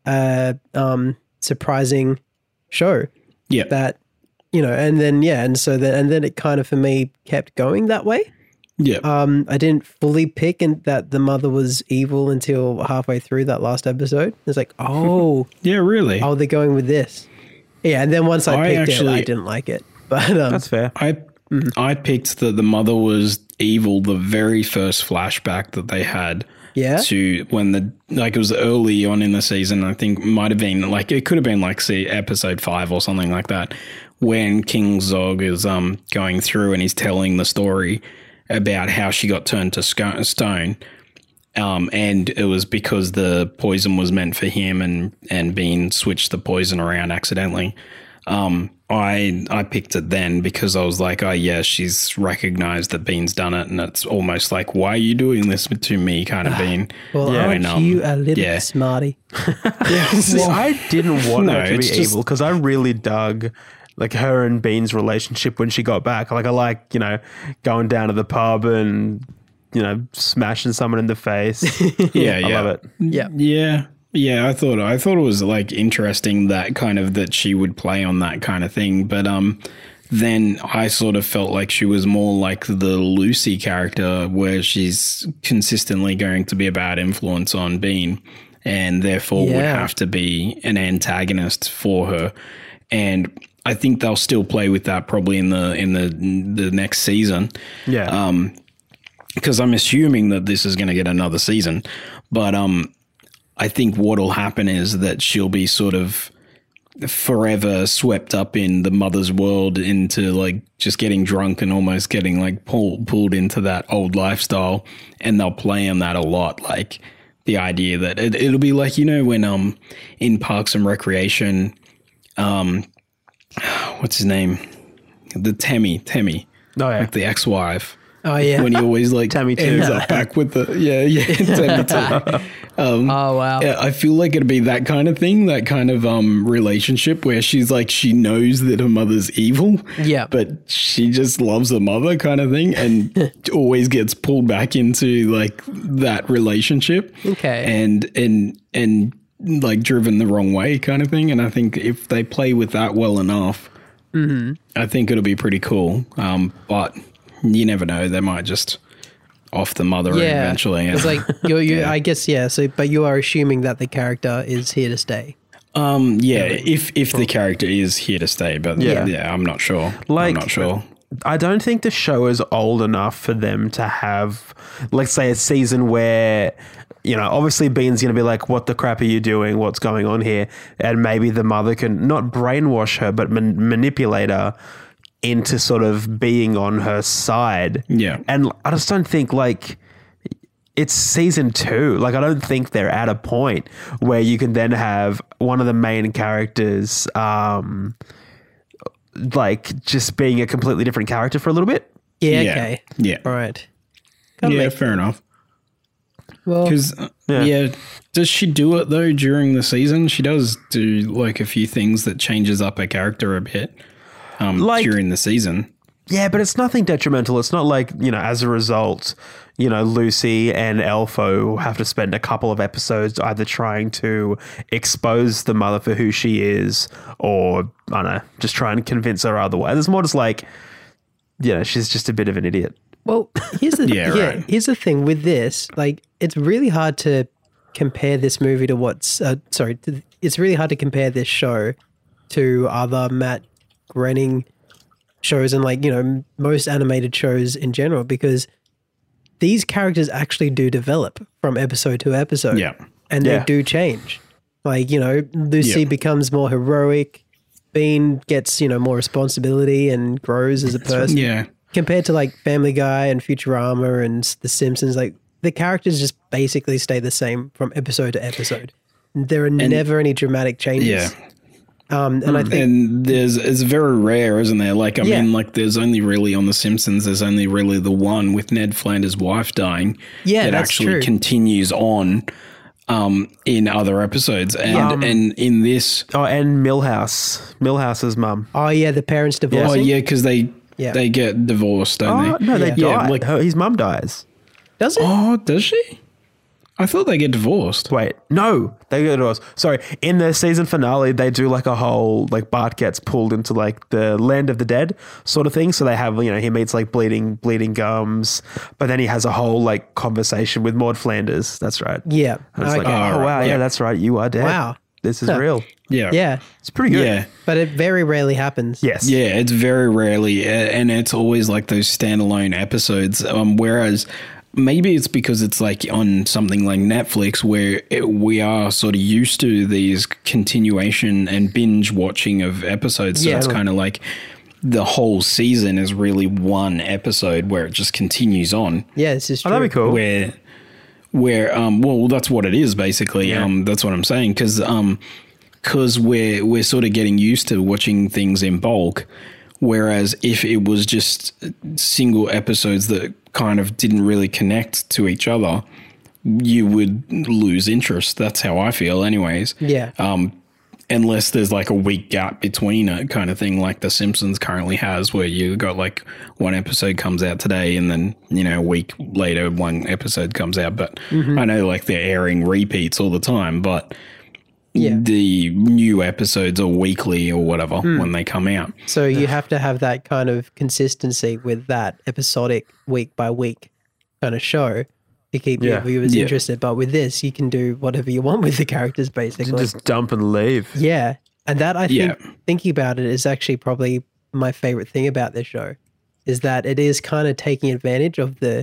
a um surprising show. Yeah. That you know, and then yeah, and so then and then it kind of for me kept going that way. Yeah. Um, I didn't fully pick and that the mother was evil until halfway through that last episode. It's like, oh, yeah, really. oh, they're going with this. Yeah, and then once I I picked actually- it, I didn't like it. But um, That's fair. I I picked that the mother was evil the very first flashback that they had. Yeah? To when the like it was early on in the season, I think might have been like it could have been like see episode five or something like that, when King Zog is um going through and he's telling the story about how she got turned to sco- stone. Um, and it was because the poison was meant for him and, and Bean switched the poison around accidentally. Um, I I picked it then because I was like, oh yeah, she's recognized that Bean's done it, and it's almost like, why are you doing this to me, kind of Bean. well, Yeah, aren't and, um, you a little yeah. smarty? See, I didn't want No, her to be it's just- evil because I really dug like her and Bean's relationship when she got back. Like I like, you know, going down to the pub and, you know, smashing someone in the face. Yeah, I yeah. love it. Yeah. Yeah. Yeah, I thought I thought it was like interesting that kind of that she would play on that kind of thing, but um then I sort of felt like she was more like the Lucy character where she's consistently going to be a bad influence on Bean and therefore would Yeah. have to be an antagonist for her. And I think they'll still play with that probably in the in the the next season. Yeah. Um because I'm assuming that this is going to get another season, but um I think what'll happen is that she'll be sort of forever swept up in the mother's world into like just getting drunk and almost getting like pulled pulled into that old lifestyle, and they'll play on that a lot. Like the idea that it, it'll be like, you know, when um in Parks and Recreation, um what's his name, the Temmie Temmie, Oh, yeah. like the ex-wife. Oh yeah. when he always like Tammy too. ends up back with the yeah yeah Tammy too. Um, Oh wow. yeah, I feel like it'd be that kind of thing, that kind of um relationship where she's like she knows that her mother's evil, Yeah. but she just loves her mother, kind of thing, and always gets pulled back into like that relationship. Okay. and and and like driven the wrong way, kind of thing. And I think if they play with that well enough, Mm-hmm. I think it'll be pretty cool. Um, but you never know; they might just off the mother Yeah. eventually. It's like you're, you I guess yeah. So, but you are assuming that the character is here to stay. Um, yeah, if if the character is here to stay, but yeah, Yeah. yeah, I'm not sure. Like- I'm not sure. I don't think the show is old enough for them to have, let's say, a season where, you know, obviously Bean's going to be like, what the crap are you doing? What's going on here? And maybe the mother can not brainwash her, but man- manipulate her into sort of being on her side. Yeah. And I just don't think like it's season two. Like, I don't think they're at a point where you can then have one of the main characters, um, like just being a completely different character for a little bit. Yeah. Yeah. Okay. Yeah, All right. Kinda yeah, make- fair enough. well, Because Yeah. yeah. Does she do it though during the season? She does do like a few things that changes up her character a bit um, Like- during the season. Yeah, but it's nothing detrimental. It's not like, you know, as a result, you know, Lucy and Elfo have to spend a couple of episodes either trying to expose the mother for who she is or, I don't know, just try and convince her otherwise. It's more just like, you know, she's just a bit of an idiot. well, here's the Yeah, yeah, right. here's the thing with this. Like, it's really hard to compare this movie to what's uh, sorry. To, it's really hard to compare this show to other Matt Groening shows and like you know most animated shows in general because these characters actually do develop from episode to episode. Yeah. and Yeah. they do change. Like you know, Lucy Yeah. becomes more heroic. Bean gets you know more responsibility and grows as a person. Yeah. Compared to like Family Guy and Futurama and The Simpsons, like the characters just basically stay the same from episode to episode. There are never any dramatic changes. Yeah. Um, and I think And there's it's very rare, isn't there? Like I Yeah. mean, like there's only really on The Simpsons, there's only really the one with Ned Flanders' wife dying Yeah, that that's actually true. continues on um, in other episodes. And Um, and in this, Oh, and Millhouse. Millhouse's mum. oh yeah, the parents oh divorcing. yeah, because they Yeah. they get divorced, don't Oh, they? no, they Yeah. Yeah, die. like- Her- his mum dies. Does it? Oh, does she? I thought they get divorced. Wait, no, they go to us. Sorry, in the season finale, they do like a whole like Bart gets pulled into like the land of the dead sort of thing. So they have you know he meets like bleeding bleeding gums, but then he has a whole like conversation with Maud Flanders. That's right. Yeah. And it's like, Okay. oh Oh, wow, right, yeah, yeah. that's right. You are dead. Wow. This is Huh. real. Yeah. Yeah. It's pretty good. Yeah. But it very rarely happens. Yes. Yeah, it's very rarely, a- and it's always like those standalone episodes. Um, whereas maybe it's because it's like on something like Netflix where it, we are sort of used to these continuation and binge watching of episodes. So Yeah. it's kind of like the whole season is really one episode where it just continues on. Yeah, this is Oh, true. that'd be cool. Where, where, um, well, that's what it is basically. Yeah. Um, that's what I'm saying because, um, because we're we're sort of getting used to watching things in bulk, whereas if it was just single episodes that kind of didn't really connect to each other, you would lose interest. That's how I feel, anyways. Yeah. Um, unless there's like a week gap between it, kind of thing, like The Simpsons currently has, where you got like one episode comes out today, and then you know a week later one episode comes out. But I know like they're airing repeats all the time, but Yeah. the new episodes are weekly or whatever when they come out. So you have to have that kind of consistency with that episodic week by week kind of show to keep your Yeah. viewers Yeah. interested. But with this, you can do whatever you want with the characters, basically. Just dump and leave. Yeah. And that I think Yeah. thinking about it is actually probably my favorite thing about this show is that it is kind of taking advantage of the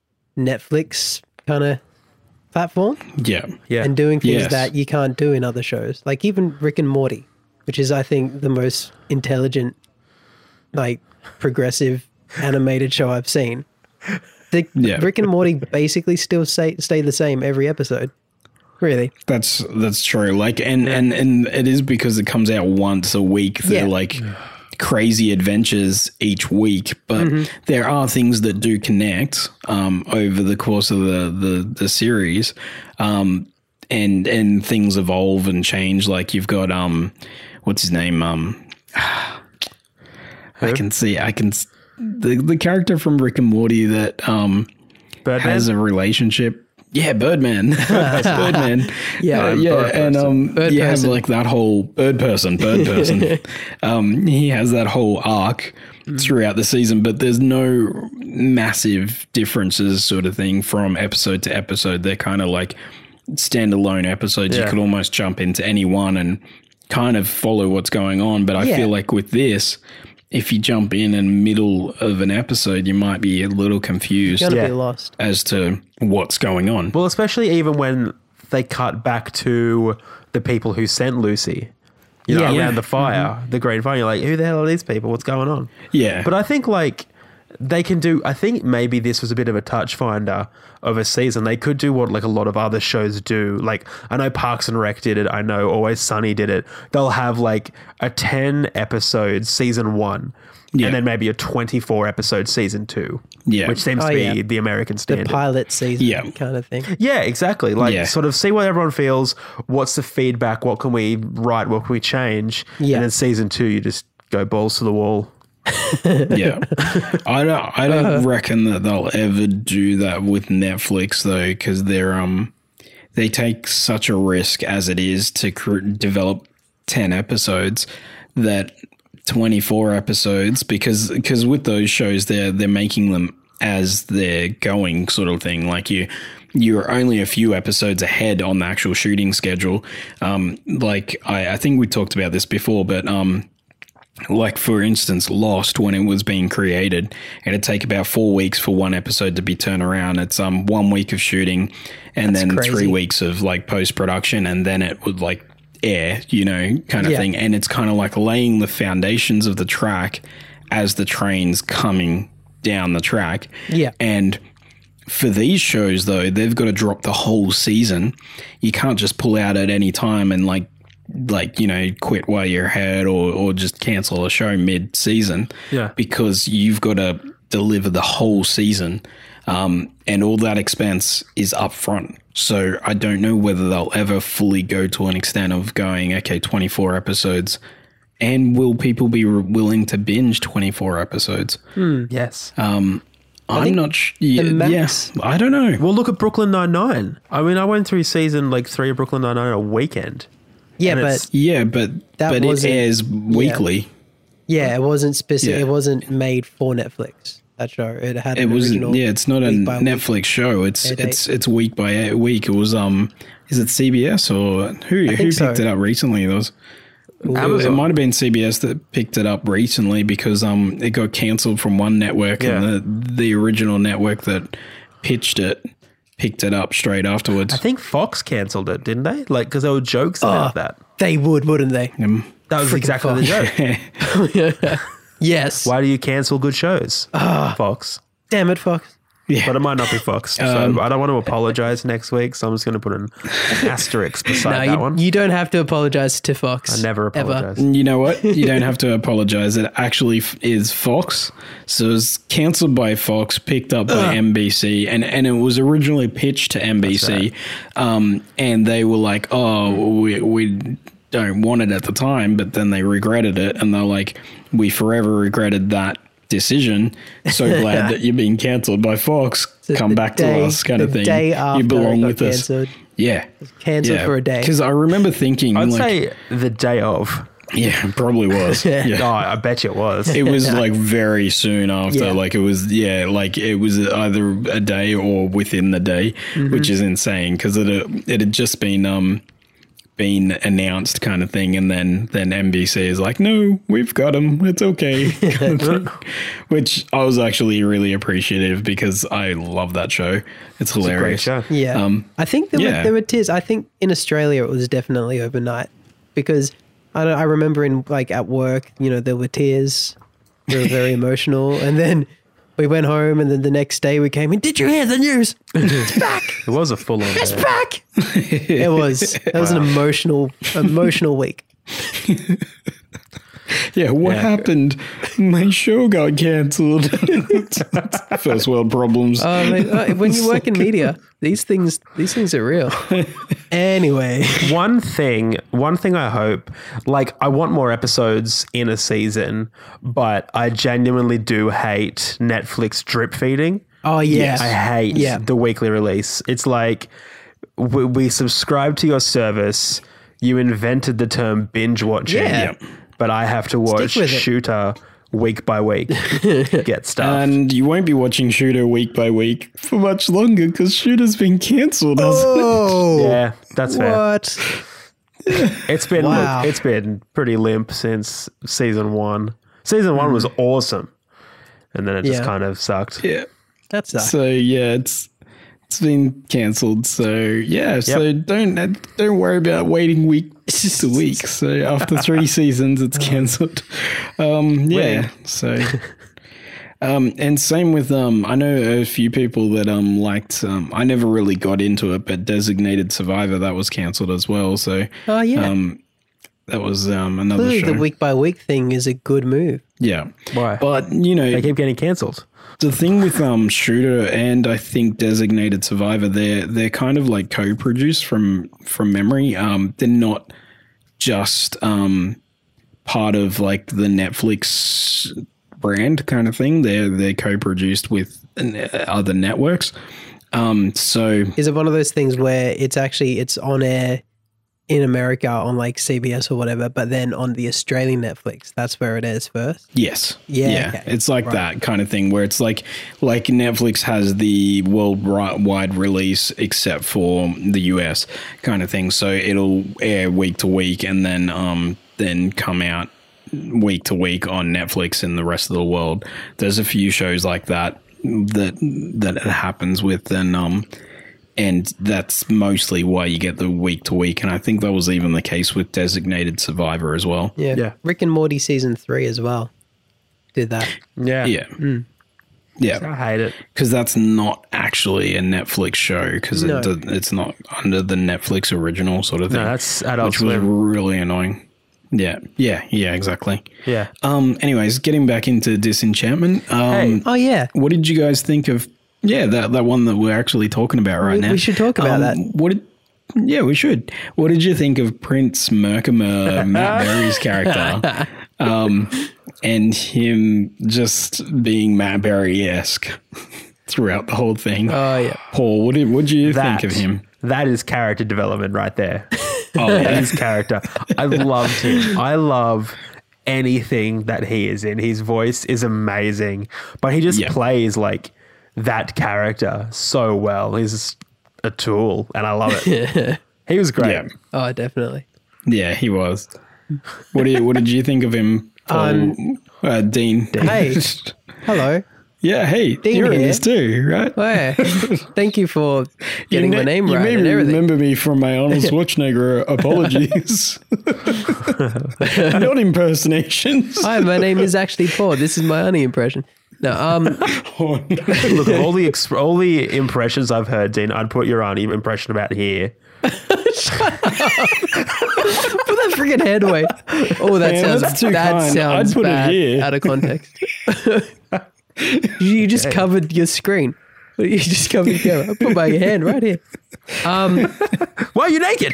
Netflix kind of platform Yeah, Yeah. and doing things Yes. that you can't do in other shows. Like even Rick and Morty, which is I think the most intelligent, like progressive animated show I've seen. The Yeah. Rick and Morty basically still say, stay the same every episode. Really. that's that's true. Like, and and and it is because it comes out once a week. They're Yeah. like crazy adventures each week, but Mm-hmm. there are things that do connect um, over the course of the the, the series, um, and and things evolve and change. Like you've got um, what's his name? Um, I can see I can s- the the character from Rick and Morty that um Birdman? has a relationship. Yeah, Birdman. Birdman. Yeah. Uh, yeah, Bird and um, Bird you have person. like that whole bird person, bird person. um, he has that whole arc throughout the season, but there's no massive differences, sort of thing, from episode to episode. They're kind of like standalone episodes. You Yeah. could almost jump into any one and kind of follow what's going on. But I Yeah. feel like with this, if you jump in in the middle of an episode, you might be a little confused You're gonna Yeah. be lost. as to what's going on. Well, especially even when they cut back to the people who sent Lucy, you know, Yeah. around Yeah. the fire, the Green Fire. You're like, who the hell are these people? What's going on? Yeah. But I think like they can do. I think maybe this was a bit of a touch finder of a season. They could do what like a lot of other shows do. Like I know Parks and Rec did it. I know Always Sunny did it. They'll have like a ten episode season one. Yeah. And then maybe a twenty-four episode season two. Yeah. Which seems Oh, to be yeah. the American The standard. pilot season Yeah. kind of thing. Yeah, exactly. Like, Yeah. sort of see what everyone feels. What's the feedback? What can we write? What can we change? Yeah. And then season two, you just go balls to the wall. Yeah, I don't. I don't reckon that they'll ever do that with Netflix though, because they're um they take such a risk as it is to cr- develop ten episodes that twenty-four episodes because because with those shows they're they're making them as they're going, sort of thing. Like you. You're only a few episodes ahead on the actual shooting schedule. Um, like I, I think we talked about this before, but um, like for instance, Lost, when it was being created, it'd take about four weeks for one episode to be turned around. It's um one week of shooting and That's then crazy. three weeks of like post production, and then it would like air, you know, kind of Yeah. thing. And it's kind of like laying the foundations of the track as the train's coming down the track. Yeah. And for these shows, though, they've got to drop the whole season. You can't just pull out at any time and like, like you know, quit while you're ahead, or or just cancel a show mid-season. Yeah. because you've got to deliver the whole season, um, and all that expense is up front. So I don't know whether they'll ever fully go to an extent of going, okay, twenty-four episodes, and will people be re- willing to binge twenty-four episodes? Yes. I'm think not. Sh- yeah, the max- yeah, I don't know. well, look at Brooklyn Nine-Nine. I mean, I went through season like three of Brooklyn Nine-Nine a weekend. Yeah, And but it's- Yeah, but That but it wasn't- airs weekly. yeah, it wasn't specific. Yeah. It wasn't made for Netflix. That show. It had It an was original. yeah. It's not a week by week. Netflix show. It's Air date. it's it's week by week. It was um. Is it C B S or who who picked so. it up recently? It was. It, Amazon. might have been C B S that picked it up recently because um it got cancelled from one network, Yeah. and the the original network that pitched it picked it up straight afterwards. I think Fox cancelled it, didn't they? Like, because there were jokes about Oh, that. They would, wouldn't they? Um, That was freaking exactly the joke. Yes. Why do you cancel good shows, Fox? Damn it, Fox. yeah. But it might not be Fox. So Um, I don't want to apologize next week. So I'm just going to put an asterisk beside No, that you, one. you don't have to apologize to Fox. I never ever. apologize. You know what? You don't have to apologize. It actually f- is Fox. So it was cancelled by Fox, picked up by N B C, and, and it was originally pitched to N B C. right. Um, and they were like, oh, we, we don't want it at the time, but then they regretted it. And they're like, we forever regretted that decision. So glad that you're being cancelled by Fox. So Come the back day- to us, kind of the thing. day after you belong it got with us. cancelled. Yeah. Cancelled for a day. Because I remember thinking, I'd like, say the day of. yeah, it probably was. Yeah. yeah. Oh, I bet you it was. It was like very soon after. Yeah. Like it was, yeah, like it was either a day or within the day, Mm-hmm. which is insane because it had- it had just been um been announced, kind of thing, and then then N B C is like, no, we've got him, it's okay, kind of thing. Which I was actually really appreciative because I love that show. It's It's a great hilarious. show. Yeah. Um, I think there, yeah. were, there were tears. I think in Australia it was definitely overnight because I, don't, I remember in like at work, you know, there were tears. We were very emotional. And then we went home and then the next day we came in, did you hear the news? It's back. It was a full on. It's back. It was. It was an emotional, emotional week. Yeah, what Yeah. happened? My show got cancelled. First world problems. Oh, mate, uh, when you work in media, these things these things are real. Anyway, One thing, one thing I hope, like I want more episodes in a season, but I genuinely do hate Netflix drip feeding. oh yeah, I hate Yeah. the weekly release. It's like we, we subscribe to your service. You invented the term binge watching, Yeah. but I have to watch with it. Shooter week by week. Get stuff. And you won't be watching Shooter week by week for much longer because Shooter's been cancelled. hasn't it? Oh, yeah, that's fair. what? It's been Wow. look, it's been pretty limp since season one. Season one was awesome, and then it just Yeah. kind of sucked. Yeah. That's that. So yeah, it's it's been cancelled. So yeah, so don't don't worry about waiting week to week. So after three seasons, it's cancelled. Um, yeah. So. Um, and same with um, I know a few people that um liked um, I never really got into it, but Designated Survivor, that was cancelled as well. So Oh yeah, um, that was um another clearly show. the week by week thing is a good move. Yeah, Why? but you know They keep getting cancelled. the thing with um Shooter and I think Designated Survivor, they're they're kind of like co-produced from from memory. Um, they're not just um part of like the Netflix brand kind of thing. They're they're co-produced with uh, other networks. Um, so Is it one of those things where it's actually it's on air in America on like C B S or whatever, but then on the Australian Netflix, that's where it is first? yes, Yeah, okay. it's like that kind of thing where it's like like Netflix has the worldwide release except for the U S kind of thing. So it'll air week to week and then um then come out week to week on Netflix in the rest of the world. There's a few shows like that that that it happens with, and um and that's mostly why you get the week to week. And I think that was even the case with Designated Survivor as well. Yeah. Yeah. Rick and Morty season three as well did that. Yeah, Yeah. Yeah. I hate it. Because that's not actually a Netflix show because No. it, do- it's not under the Netflix original sort of thing. No, that's Adult which was Swim. really annoying. Yeah. Yeah. Yeah, exactly. Yeah. Um. Anyways, getting back into Disenchantment. Um, Hey. Oh yeah. What did you guys think of? Yeah, that that one that we're actually talking about right We- now. we should talk about Um, that. What did? Yeah, we should. What did you think of Prince Merkimer, Matt Berry's character, um, and him just being Matt Berry-esque throughout the whole thing? Oh yeah. Paul, what did what did you That, think of him? that is character development right there. Oh, That is character. I loved him. I love anything that he is in. His voice is amazing, but he just Yeah. plays like that character so well. He's a tool, and I love it. He was great. yeah, Oh definitely. yeah, he was. What did what did you think of him, Paul? Um, uh, Dean? Hey. Hello. Yeah, hey, Dean you're in here. this too, right? Hey. Thank you for getting you my ne- name you right may and everything. remember me from my Arnold Schwarzenegger apologies, not impersonations. Hi, my name is actually Paul. This is my honey impression. No, um, Oh, no. Look, of all the exp- all the impressions I've heard, Dean, I'd put your Arnie impression about here. put that freaking head away. Oh, that Man, sounds that's too that kind. sounds I'd put it bad here. out of context. you just covered your screen. You just covered your camera. I put my hand right here. Um, Why are you naked?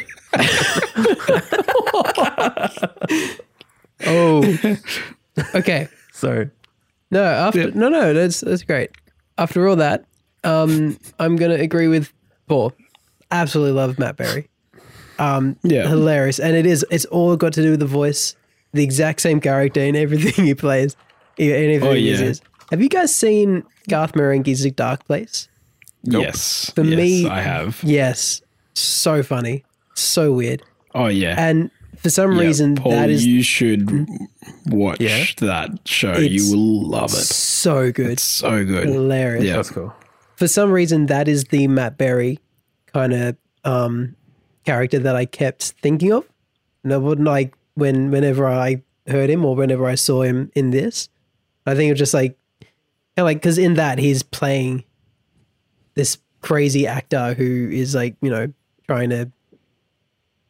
oh, okay. So No, after no, no, that's that's great. After all that, um, I'm gonna agree with Paul. Absolutely love Matt Berry. Um, Yeah. hilarious, and it is. It's all got to do with the voice, the exact same character in everything he plays, in everything Oh, he yeah. is. Have you guys seen Garth Marenghi's The Dark Place? Yes, For yes, me- I have. Yes, so funny, so weird, Oh yeah, and for some Yeah, reason Paul, that is you should watch Yeah? that show. It's You will love it. so good, It's so good. hilarious. Yeah. that's cool. For some reason, that is the Matt Berry kind of um, character that I kept thinking of. And I wouldn't like when whenever I heard him or whenever I saw him in this. I think it was just like, kind of like, because in that he's playing this crazy actor who is like, you know, trying to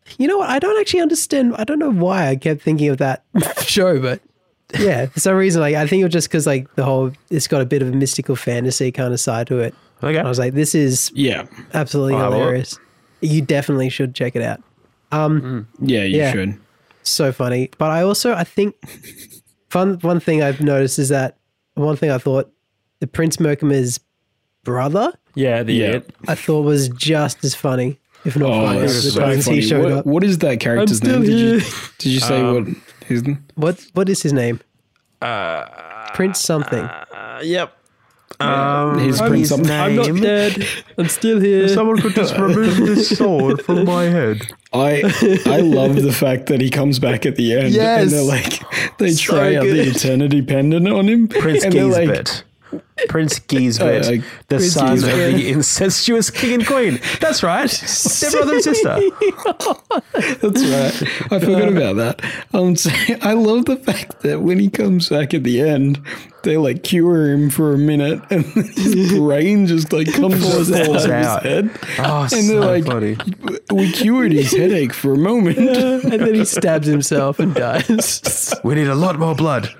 You know what? I don't actually understand. I don't know why I kept thinking of that show, but yeah, for some reason, like I think it was just because like the whole it's got a bit of a mystical fantasy kind of side to it. Okay. And I was like, this is Yeah. absolutely I'll have a look. hilarious. You definitely should check it out. Yeah, you Yeah. should. So funny. But I also I think fun one thing I've noticed is that one thing I thought the Prince Merkimer's brother Yeah, the Yeah. it. I thought was just as funny, if not Oh, funnier, that's the so times funny. he showed What, up. what is that character's I'm name? still Did you, here. did you say what his What what is his name? Uh, Prince something. uh, yep. Um, His Prince something. name. I'm not dead. I'm still here. Someone could just remove this sword from my head. I I love the fact that he comes back at the end Yes. and they're like they So try out the good. eternity pendant on him. Prince and they're like, Gisbert. Prince Gisbert, Uh, the Prince son Gisbert. of the incestuous king and queen. That's right. They're brother and sister. That's right. I forgot about that. Um, so I love the fact that when he comes back at the end, they like cure him for a minute, and his brain just like comes Falls out of his out. head. Oh, And so they're like, funny. we cured his headache for a moment. and then he stabs himself and dies. We need a lot more blood.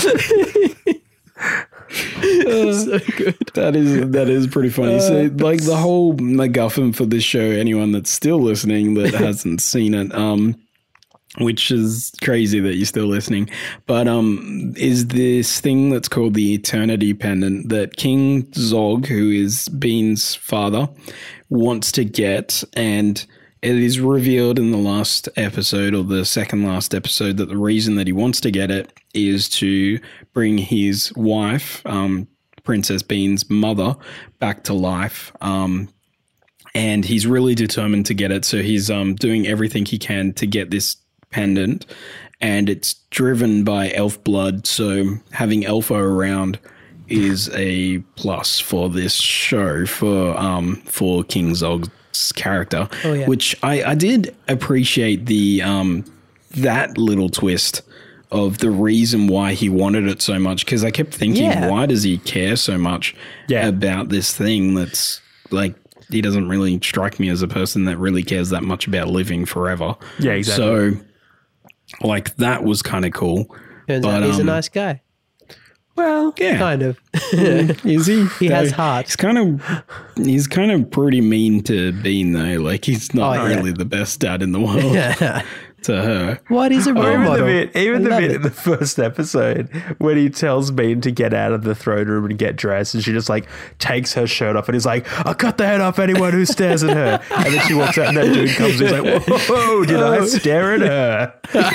So good. That is that is pretty funny. So, like the whole MacGuffin for this show, anyone that's still listening that hasn't seen it, um, which is crazy that you're still listening, but um, is this thing that's called the Eternity Pendant that King Zog, who is Bean's father, wants to get, and it is revealed in the last episode or the second last episode that the reason that he wants to get it is to bring his wife, um, Princess Bean's mother, back to life. Um, and he's really determined to get it. So he's um, doing everything he can to get this pendant. And it's driven by elf blood. So having Elfo around is a plus for this show for um, for King Zog's character, Oh, yeah. which I, I did appreciate the um, that little twist of the reason why he wanted it so much, because I kept thinking, Yeah. why does he care so much Yeah. about this thing that's like, he doesn't really strike me as a person that really cares that much about living forever. Yeah, exactly. So like that was kind of cool. Turns But, out he's a um, nice guy. Well, yeah. Kind of. Is he? He has Though, heart. He's kind of he's kind of pretty mean to Bean though. Like he's not Oh, yeah. really the best dad in the world to her. What is a role Even the model? bit, even I the love bit it. in the first episode when he tells Bean to get out of the throne room and get dressed, and she just like takes her shirt off, and he's like, "I'll cut the head off anyone who stares at her." And then she walks out, and that dude comes, and he's like, "Whoa, did I stare at her?"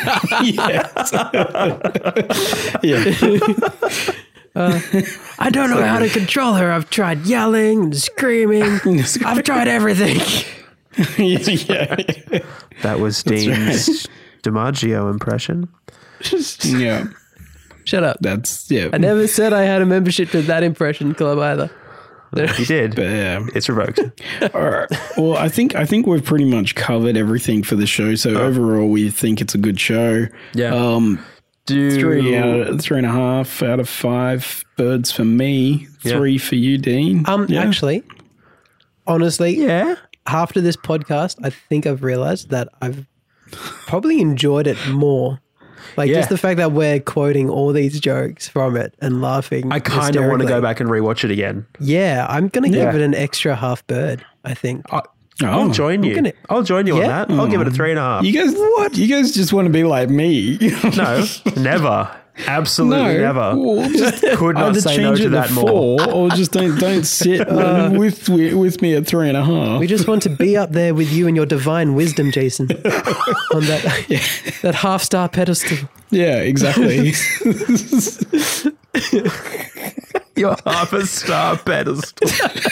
Yeah. I don't know how to control her. I've tried yelling and screaming. I've tried everything. yeah. That was Dean's DiMaggio impression. Yeah. Shut up. That's yeah. I never said I had a membership to that impression club either. He did. But yeah. It's revoked. All right. Well, I think I think we've pretty much covered everything for the show. So overall, we think it's a good show. Yeah. Um, Do three out of, three and a half out of five birds for me. Yeah. Three for you, Dean. Um, Yeah. actually, honestly, Yeah. after this podcast, I think I've realized that I've probably enjoyed it more. Like Yeah. just the fact that we're quoting all these jokes from it and laughing. I kind of want to hysterically. go back and rewatch it again. Yeah, I'm gonna Yeah. give it an extra half bird. I think. I, I'll join you. gonna- I'll join you Yeah? on that. I'll give it a three and a half. You guys, what? You guys just want to be like me? No, never. Absolutely never. Well, just Could not either say change no it to to that more. four, or just don't don't sit with with me at three and a half. We just want to be up there with you and your divine wisdom, Jason, on that that half star pedestal. Yeah, exactly. You're half a star pedestal.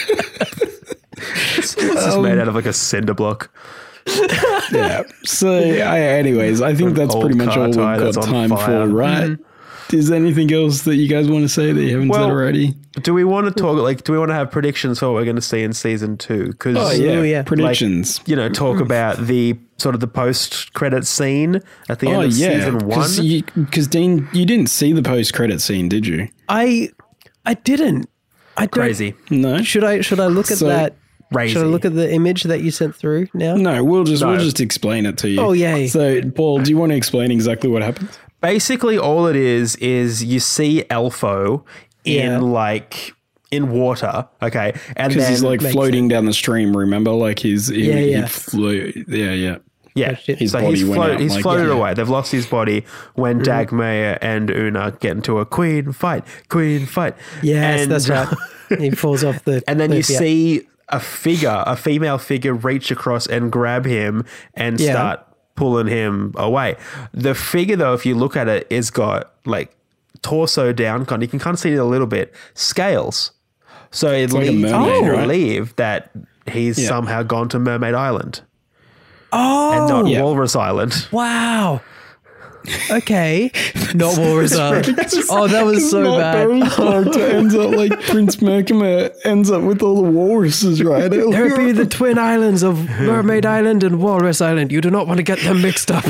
This is made out of like a cinder block. Yeah. So, I, anyways, I think An that's old pretty much car all we've tire got that's on time fire. for, right? Is there anything else that you guys want to say that you haven't Well, said already? Do we want to talk like? Do we want to have predictions for what we're going to see in season two? Because Oh yeah, Oh, yeah. predictions. you know, talk about the sort of the post-credit scene at the end oh of yeah, season one. because Dean, you didn't see the post-credit scene, did you? I I didn't. I don't, Crazy. No. Should I should I look at So- that crazy. Should I look at the image that you sent through now? No, we'll just No. we'll just explain it to you. Oh, yay. So, Paul, do you want to explain exactly what happens? Basically, all it is is you see Elfo in Yeah. like in water, okay, and Because then he's like Makes floating down the stream. Remember, like he's he, Yeah, he yeah. flew. Yeah, yeah. yeah, Oh, shit. His so body he's, went float, out, he's like, floated yeah. away. They've lost his body when Mm-hmm. Dagmar and Una get into a queen fight, queen fight. Yes, and, that's right. He falls off the. And then you cliff, yeah. see a figure, a female figure, reach across and grab him and Yeah. start pulling him away. The figure, though, if you look at it, is got like torso down, kind. You can kind of see it a little bit. Scales, so it like a leads mermaid, you to right? believe that he's Yeah. somehow gone to Mermaid Island Oh, and not Yeah. Walrus Island. wow. Okay. Not Walrus Island. Oh, that was so Matt bad. Berry's character ends up like Prince Merkimer ends up with all the walruses, right? There be the twin islands of Mermaid Island and Walrus Island. You do not want to get them mixed up.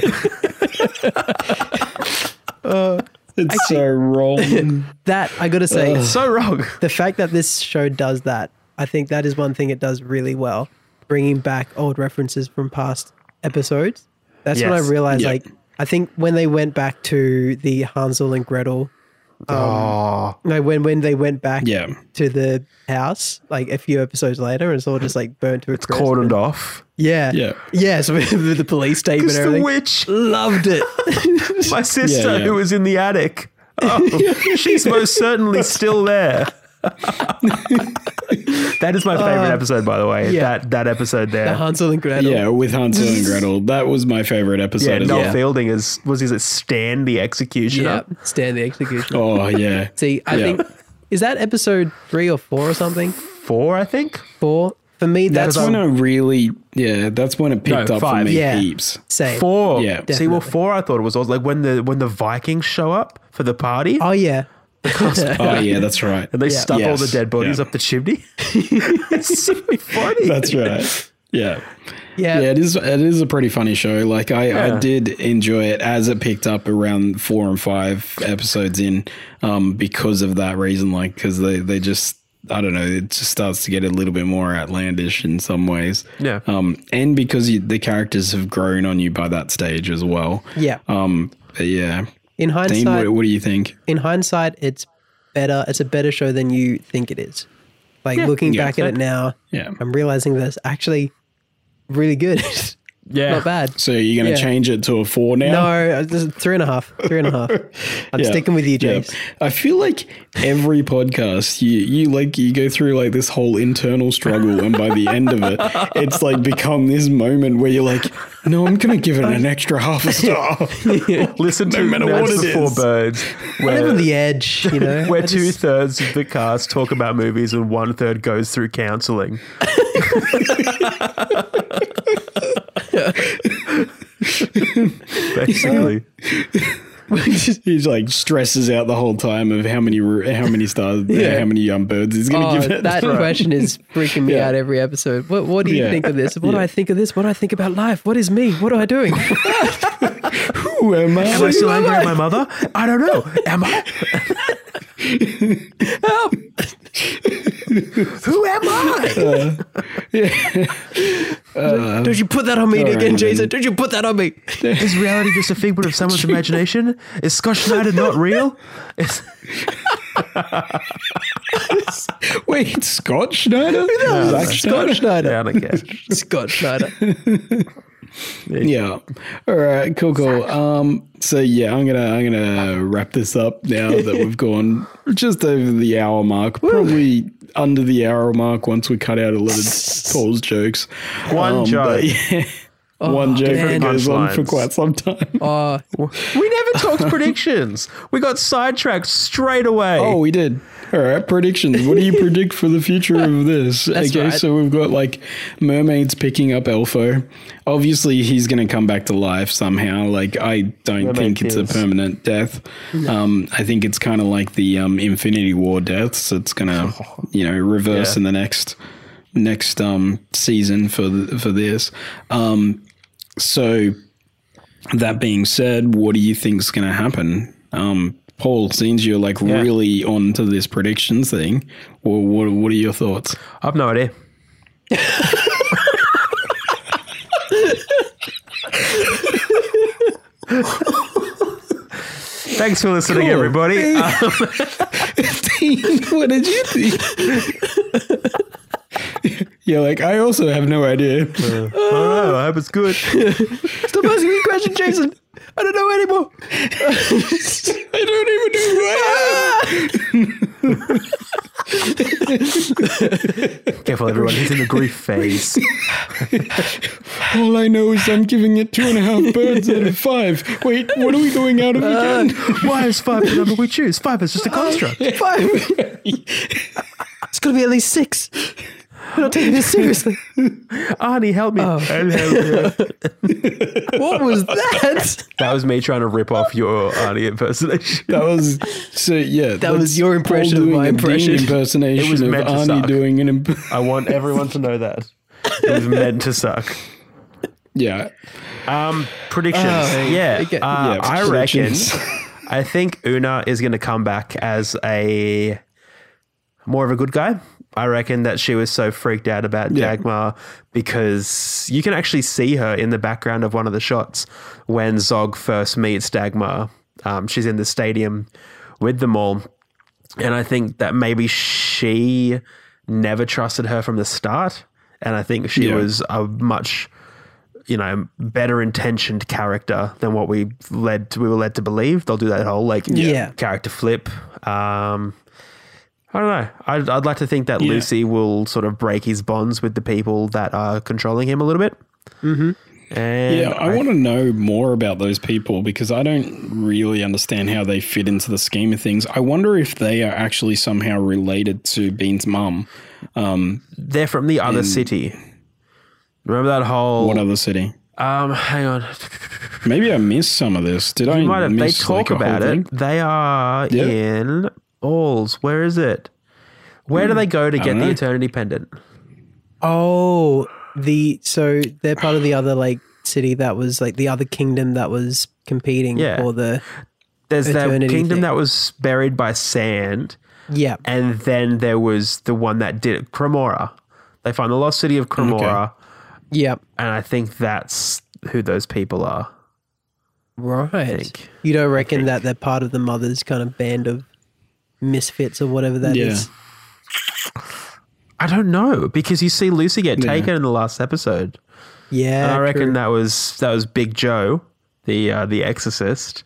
It's so wrong. That, I got to say, So wrong. the fact that this show does that, I think that is one thing it does really well. Bringing back old references from past episodes. That's when I Yes. realized, Yep. like, I think when they went back to the Hansel and Gretel, Oh, no, when when they went back Yeah. to the house, like a few episodes later, and it's all just like burnt to a it's crisp. cordoned off. Yeah, Yeah. yeah. So with the police tape and It's the everything, witch. loved it. My sister, Yeah, yeah. who was in the attic. Oh, she's most certainly still there. That is my favorite episode, by the way. yeah. That that episode The there. Hansel and Gretel. Yeah, with Hansel and Gretel. That was my favorite Yeah, episode as Noel well. Fielding is was is it Stan the Executioner? yeah. Stand the execution. Oh, yeah. See, I Yeah. think is that episode three or four or something? Four, I think. Four for me. That's That's when I really, yeah, that's when it picked No, up five. for me Yeah. heaps. same. Four. Yeah. See, well, Definitely. four I thought it was also like when the when the Vikings show up for the party Oh yeah. Oh, yeah, that's right. and they Yeah. stuff all Yes. the dead bodies Yeah. up the chimney. It's so funny. That's right. Yeah. Yeah. Yeah, it is. It is a pretty funny show. Like I, Yeah. I did enjoy it as it picked up around four and five episodes in, um, because of that reason. Like because they, they just, I don't know, it just starts to get a little bit more outlandish in some ways. Yeah. Um, and because you, the characters have grown on you by that stage as well. Yeah. Um. but yeah. In Dean, hindsight, what, what do you think? in hindsight, it's better. It's a better show than you think it is. Like looking Yeah, back at it now, Yeah. I'm realizing that it's actually really good. Yeah. Not bad. So you're going to Yeah. change it to a four now? No, uh, this is three and a half. Three and a half. I'm Yeah. sticking with you, Yeah. James. I feel like every podcast you you like you go through like this whole internal struggle, and by the end of it, it's like become this moment where you're like, no, I'm gonna give it an extra half a star. Listen to No matter what Nerds it Before is. Birds, I live where, on the edge, you know. where I two just- thirds of the cast talk about movies and one third goes through counselling. Basically. He's like stresses out the whole time of how many how many stars, Yeah. how many um, birds he's gonna Oh, give it. that question is freaking me Yeah. out every episode. What What do you Yeah. think of this? What do Yeah. I think of this? What do I think about life? What is me? What am I doing? Who am I? Am I still angry at my mother? I don't know. Am I? Help! Who am I? Don't you put that on me all again, right, Jason? man. Don't you put that on me? Is reality just a figment of someone's imagination? Is Scott Schneider not real? Is- Wait, Scott Schneider? Zack Scott Schneider. yeah, I don't care. Scott Schneider. Yeah. All right. Cool. Cool. Um. So yeah, I'm gonna I'm gonna wrap this up now that we've gone just over the hour mark, probably under the hour mark once we cut out a lot of Paul's jokes. One joke. but yeah, one joke man. that goes on for Punchlines. quite some time. Oh, We never talked predictions. We got sidetracked straight away. Oh, we did. All right, predictions. What do you predict for the future of this? That's okay, right. so we've got like mermaids picking up Elfo. Obviously, he's going to come back to life somehow. Like, I don't Mermaid think it's a kills. permanent death. Um, I think it's kind of like the um, Infinity War deaths. It's going to, you know, reverse Yeah. in the next next um, season for the, for this. Um, so, that being said, what do you think's going to happen? Um, Paul, since you're like Yeah. really on to this predictions thing, well, what what are your thoughts? I've no idea. Thanks for listening, Cool. everybody. Um, Dean, what did you think? You're like, I also have no idea. I don't know. I hope it's good. Stop asking me questions, Jason. I don't know anymore. I don't even know who I am. Careful, everyone. He's in the grief phase. All I know is I'm giving it two and a half birds out of five. Wait, what are we going out of again? Why is five the number we choose? Five is just a construct. Five. It's going to be at least six. We're not taking this seriously. Arnie, help me. Oh. I'll help you. What was that? That was me trying to rip off your Arnie impersonation. That was so yeah. That was that's your impression Paul of doing my a Dean impression. impersonation It was of meant to Arnie suck. doing an. Imp- I want everyone to know that. It was meant to suck. yeah, Um, predictions. Oh, yeah. okay. Uh, Yeah, I reckon. predictions. I think Una is going to come back as a more of a good guy. I reckon that she was so freaked out about Yeah. Dagmar because you can actually see her in the background of one of the shots when Zog first meets Dagmar. Um, she's in the stadium with them all. And I think that maybe she never trusted her from the start. And I think she Yeah. was a much, you know, better intentioned character than what we led to, we were led to believe. They'll do that whole like Yeah. character flip. Um, I don't know. I'd, I'd like to think that Yeah. Lucy will sort of break his bonds with the people that are controlling him a little bit. Mm-hmm. And yeah. I, want to know more about those people because I don't really understand how they fit into the scheme of things. I wonder if they are actually somehow related to Bean's mum. Um, they're from the other city. Remember that whole? what other city? Um, hang on. Maybe I missed some of this. Did I You might have. They miss talk like, a whole about thing? it. They are Yeah. in Alls. Where is it? Where do they go to get don't the know. Eternity Pendant? Oh, the so they're part of the other like city that was like the other kingdom that was competing Yeah. for the There's that Eternity kingdom thing. that was buried by sand, yeah. and then there was the one that did it, Cremora. They find the lost city of Cremora, Yeah. and I think that's who those people are. Right. think. You don't reckon that they're part of the mother's kind of band of misfits or whatever that is? Yeah. I don't know because you see Lucy get taken in the last episode. Yeah. And I reckon true. that was that was Big Joe, the uh, the exorcist.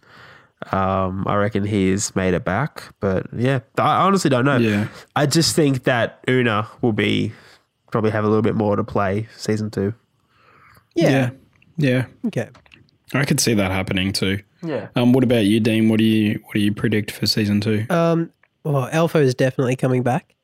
Um, I reckon he's made it back, but yeah, I honestly don't know. Yeah. I just think that Una will be probably have a little bit more to play season two. Yeah. Yeah. Yeah. Okay. I could see that happening too. Yeah. Um, what about you, Dean? What do you what do you predict for season two? Um, well, Elfo is definitely coming back.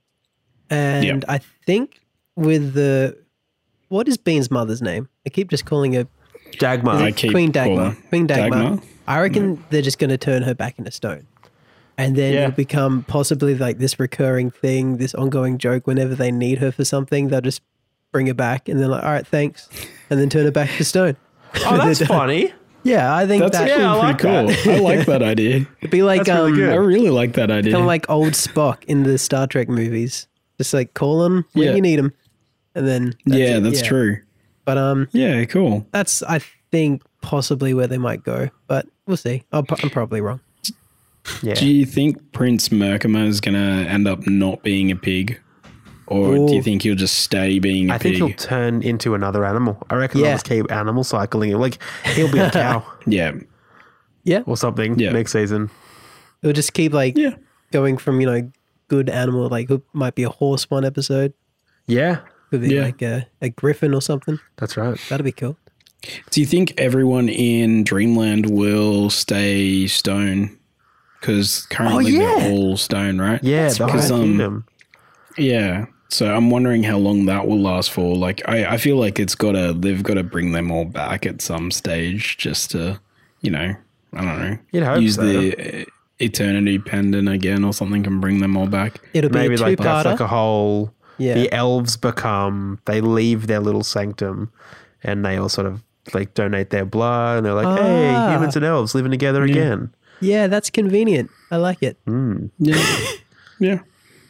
And Yep. I think with the, what is Bean's mother's name? I keep just calling her Dagmar. I keep Queen Dagmar. calling- Queen Dagmar. Dagmar? I reckon they're just going to turn her back into stone. And then Yeah. it'll become possibly like this recurring thing, this ongoing joke. Whenever they need her for something, they'll just bring her back and they're like, all right, thanks. And then turn her back to stone. Oh, that's funny. Yeah, I think That's that actually Yeah, I pretty like cool. I like that idea. it'd be like, That's really um, good. I really like that idea. kind of like old Spock in the Star Trek movies. Just like call him when Yeah. you need him. And then, that's yeah, it. that's true. But um, Yeah, cool. that's, I think, possibly where they might go. But we'll see. I'll, pro- I'm probably wrong. Yeah. Do you think Prince Merkima is going to end up not being a pig? Or do you Ooh. think he'll just stay being a I think pig? he'll turn into another animal. I reckon Yeah. they'll just keep animal cycling him. Like he'll be a cow Yeah. Yeah. or something Yeah. next season. It'll just keep like Yeah. going from, you know, good animal, like it might be a horse one episode. Yeah, Could be Yeah. like a, a griffin or something. that's right. That'd be cool. Do you think everyone in Dreamland will stay stone? Because currently yeah. they're all stone, right? Yeah, the right. whole Um, kingdom. Yeah. So I'm wondering how long that will last for. Like, I, I feel like it's got to, they've got to bring them all back at some stage just to, you know, I don't know, You'd hope use so. the uh, Eternity Pendant again or something and bring them all back. It'll be Maybe a like that's two-parter. like a whole. Yeah. The elves become. They leave their little sanctum, and they all sort of like donate their blood, and they're like, "Hey, Ah. humans and elves living together again." Yeah, that's convenient. I like it. Yeah. yeah.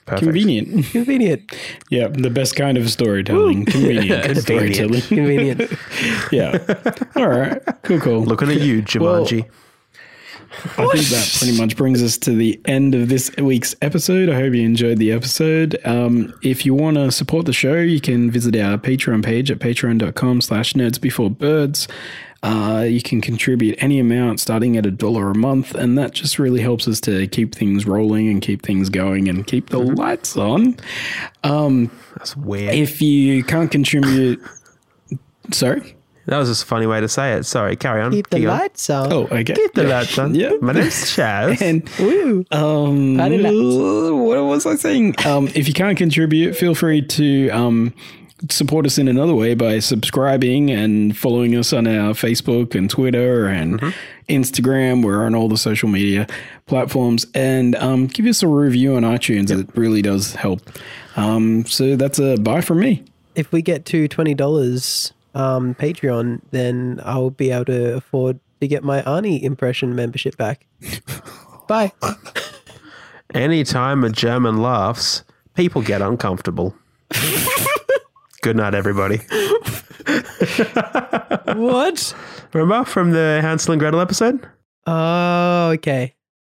Perfect. Convenient. Convenient. Yeah, the best kind of storytelling. Convenient storytelling. Convenient. Yeah. All right. Cool, cool. Looking at you, Jumanji. I think that pretty much brings us to the end of this week's episode. I hope you enjoyed the episode. Um, if you want to support the show, you can visit our Patreon page at patreon.com slash nerds before birds. Uh, you can contribute any amount starting at a dollar a month, and that just really helps us to keep things rolling and keep things going and keep the lights on. Um, That's weird. if you can't contribute... Sorry? That was just a funny way to say it. Sorry, carry on. Keep the Keep going. lights on. Oh, okay. Keep the lights on. Yeah. My name's Chaz. And Woo. Um, Party lights. what was I saying? Um, if you can't contribute, feel free to um, support us in another way by subscribing and following us on our Facebook and Twitter and mm-hmm. Instagram. We're on all the social media platforms, and um, give us a review on iTunes. Yep. It really does help. Um, so that's a bye from me. If we get to twenty dollars um, Patreon, then I'll be able to afford to get my Arnie impression membership back. Bye. Anytime a German laughs, people get uncomfortable. Good night, everybody. What? Remember from the Hansel and Gretel episode? Oh, okay.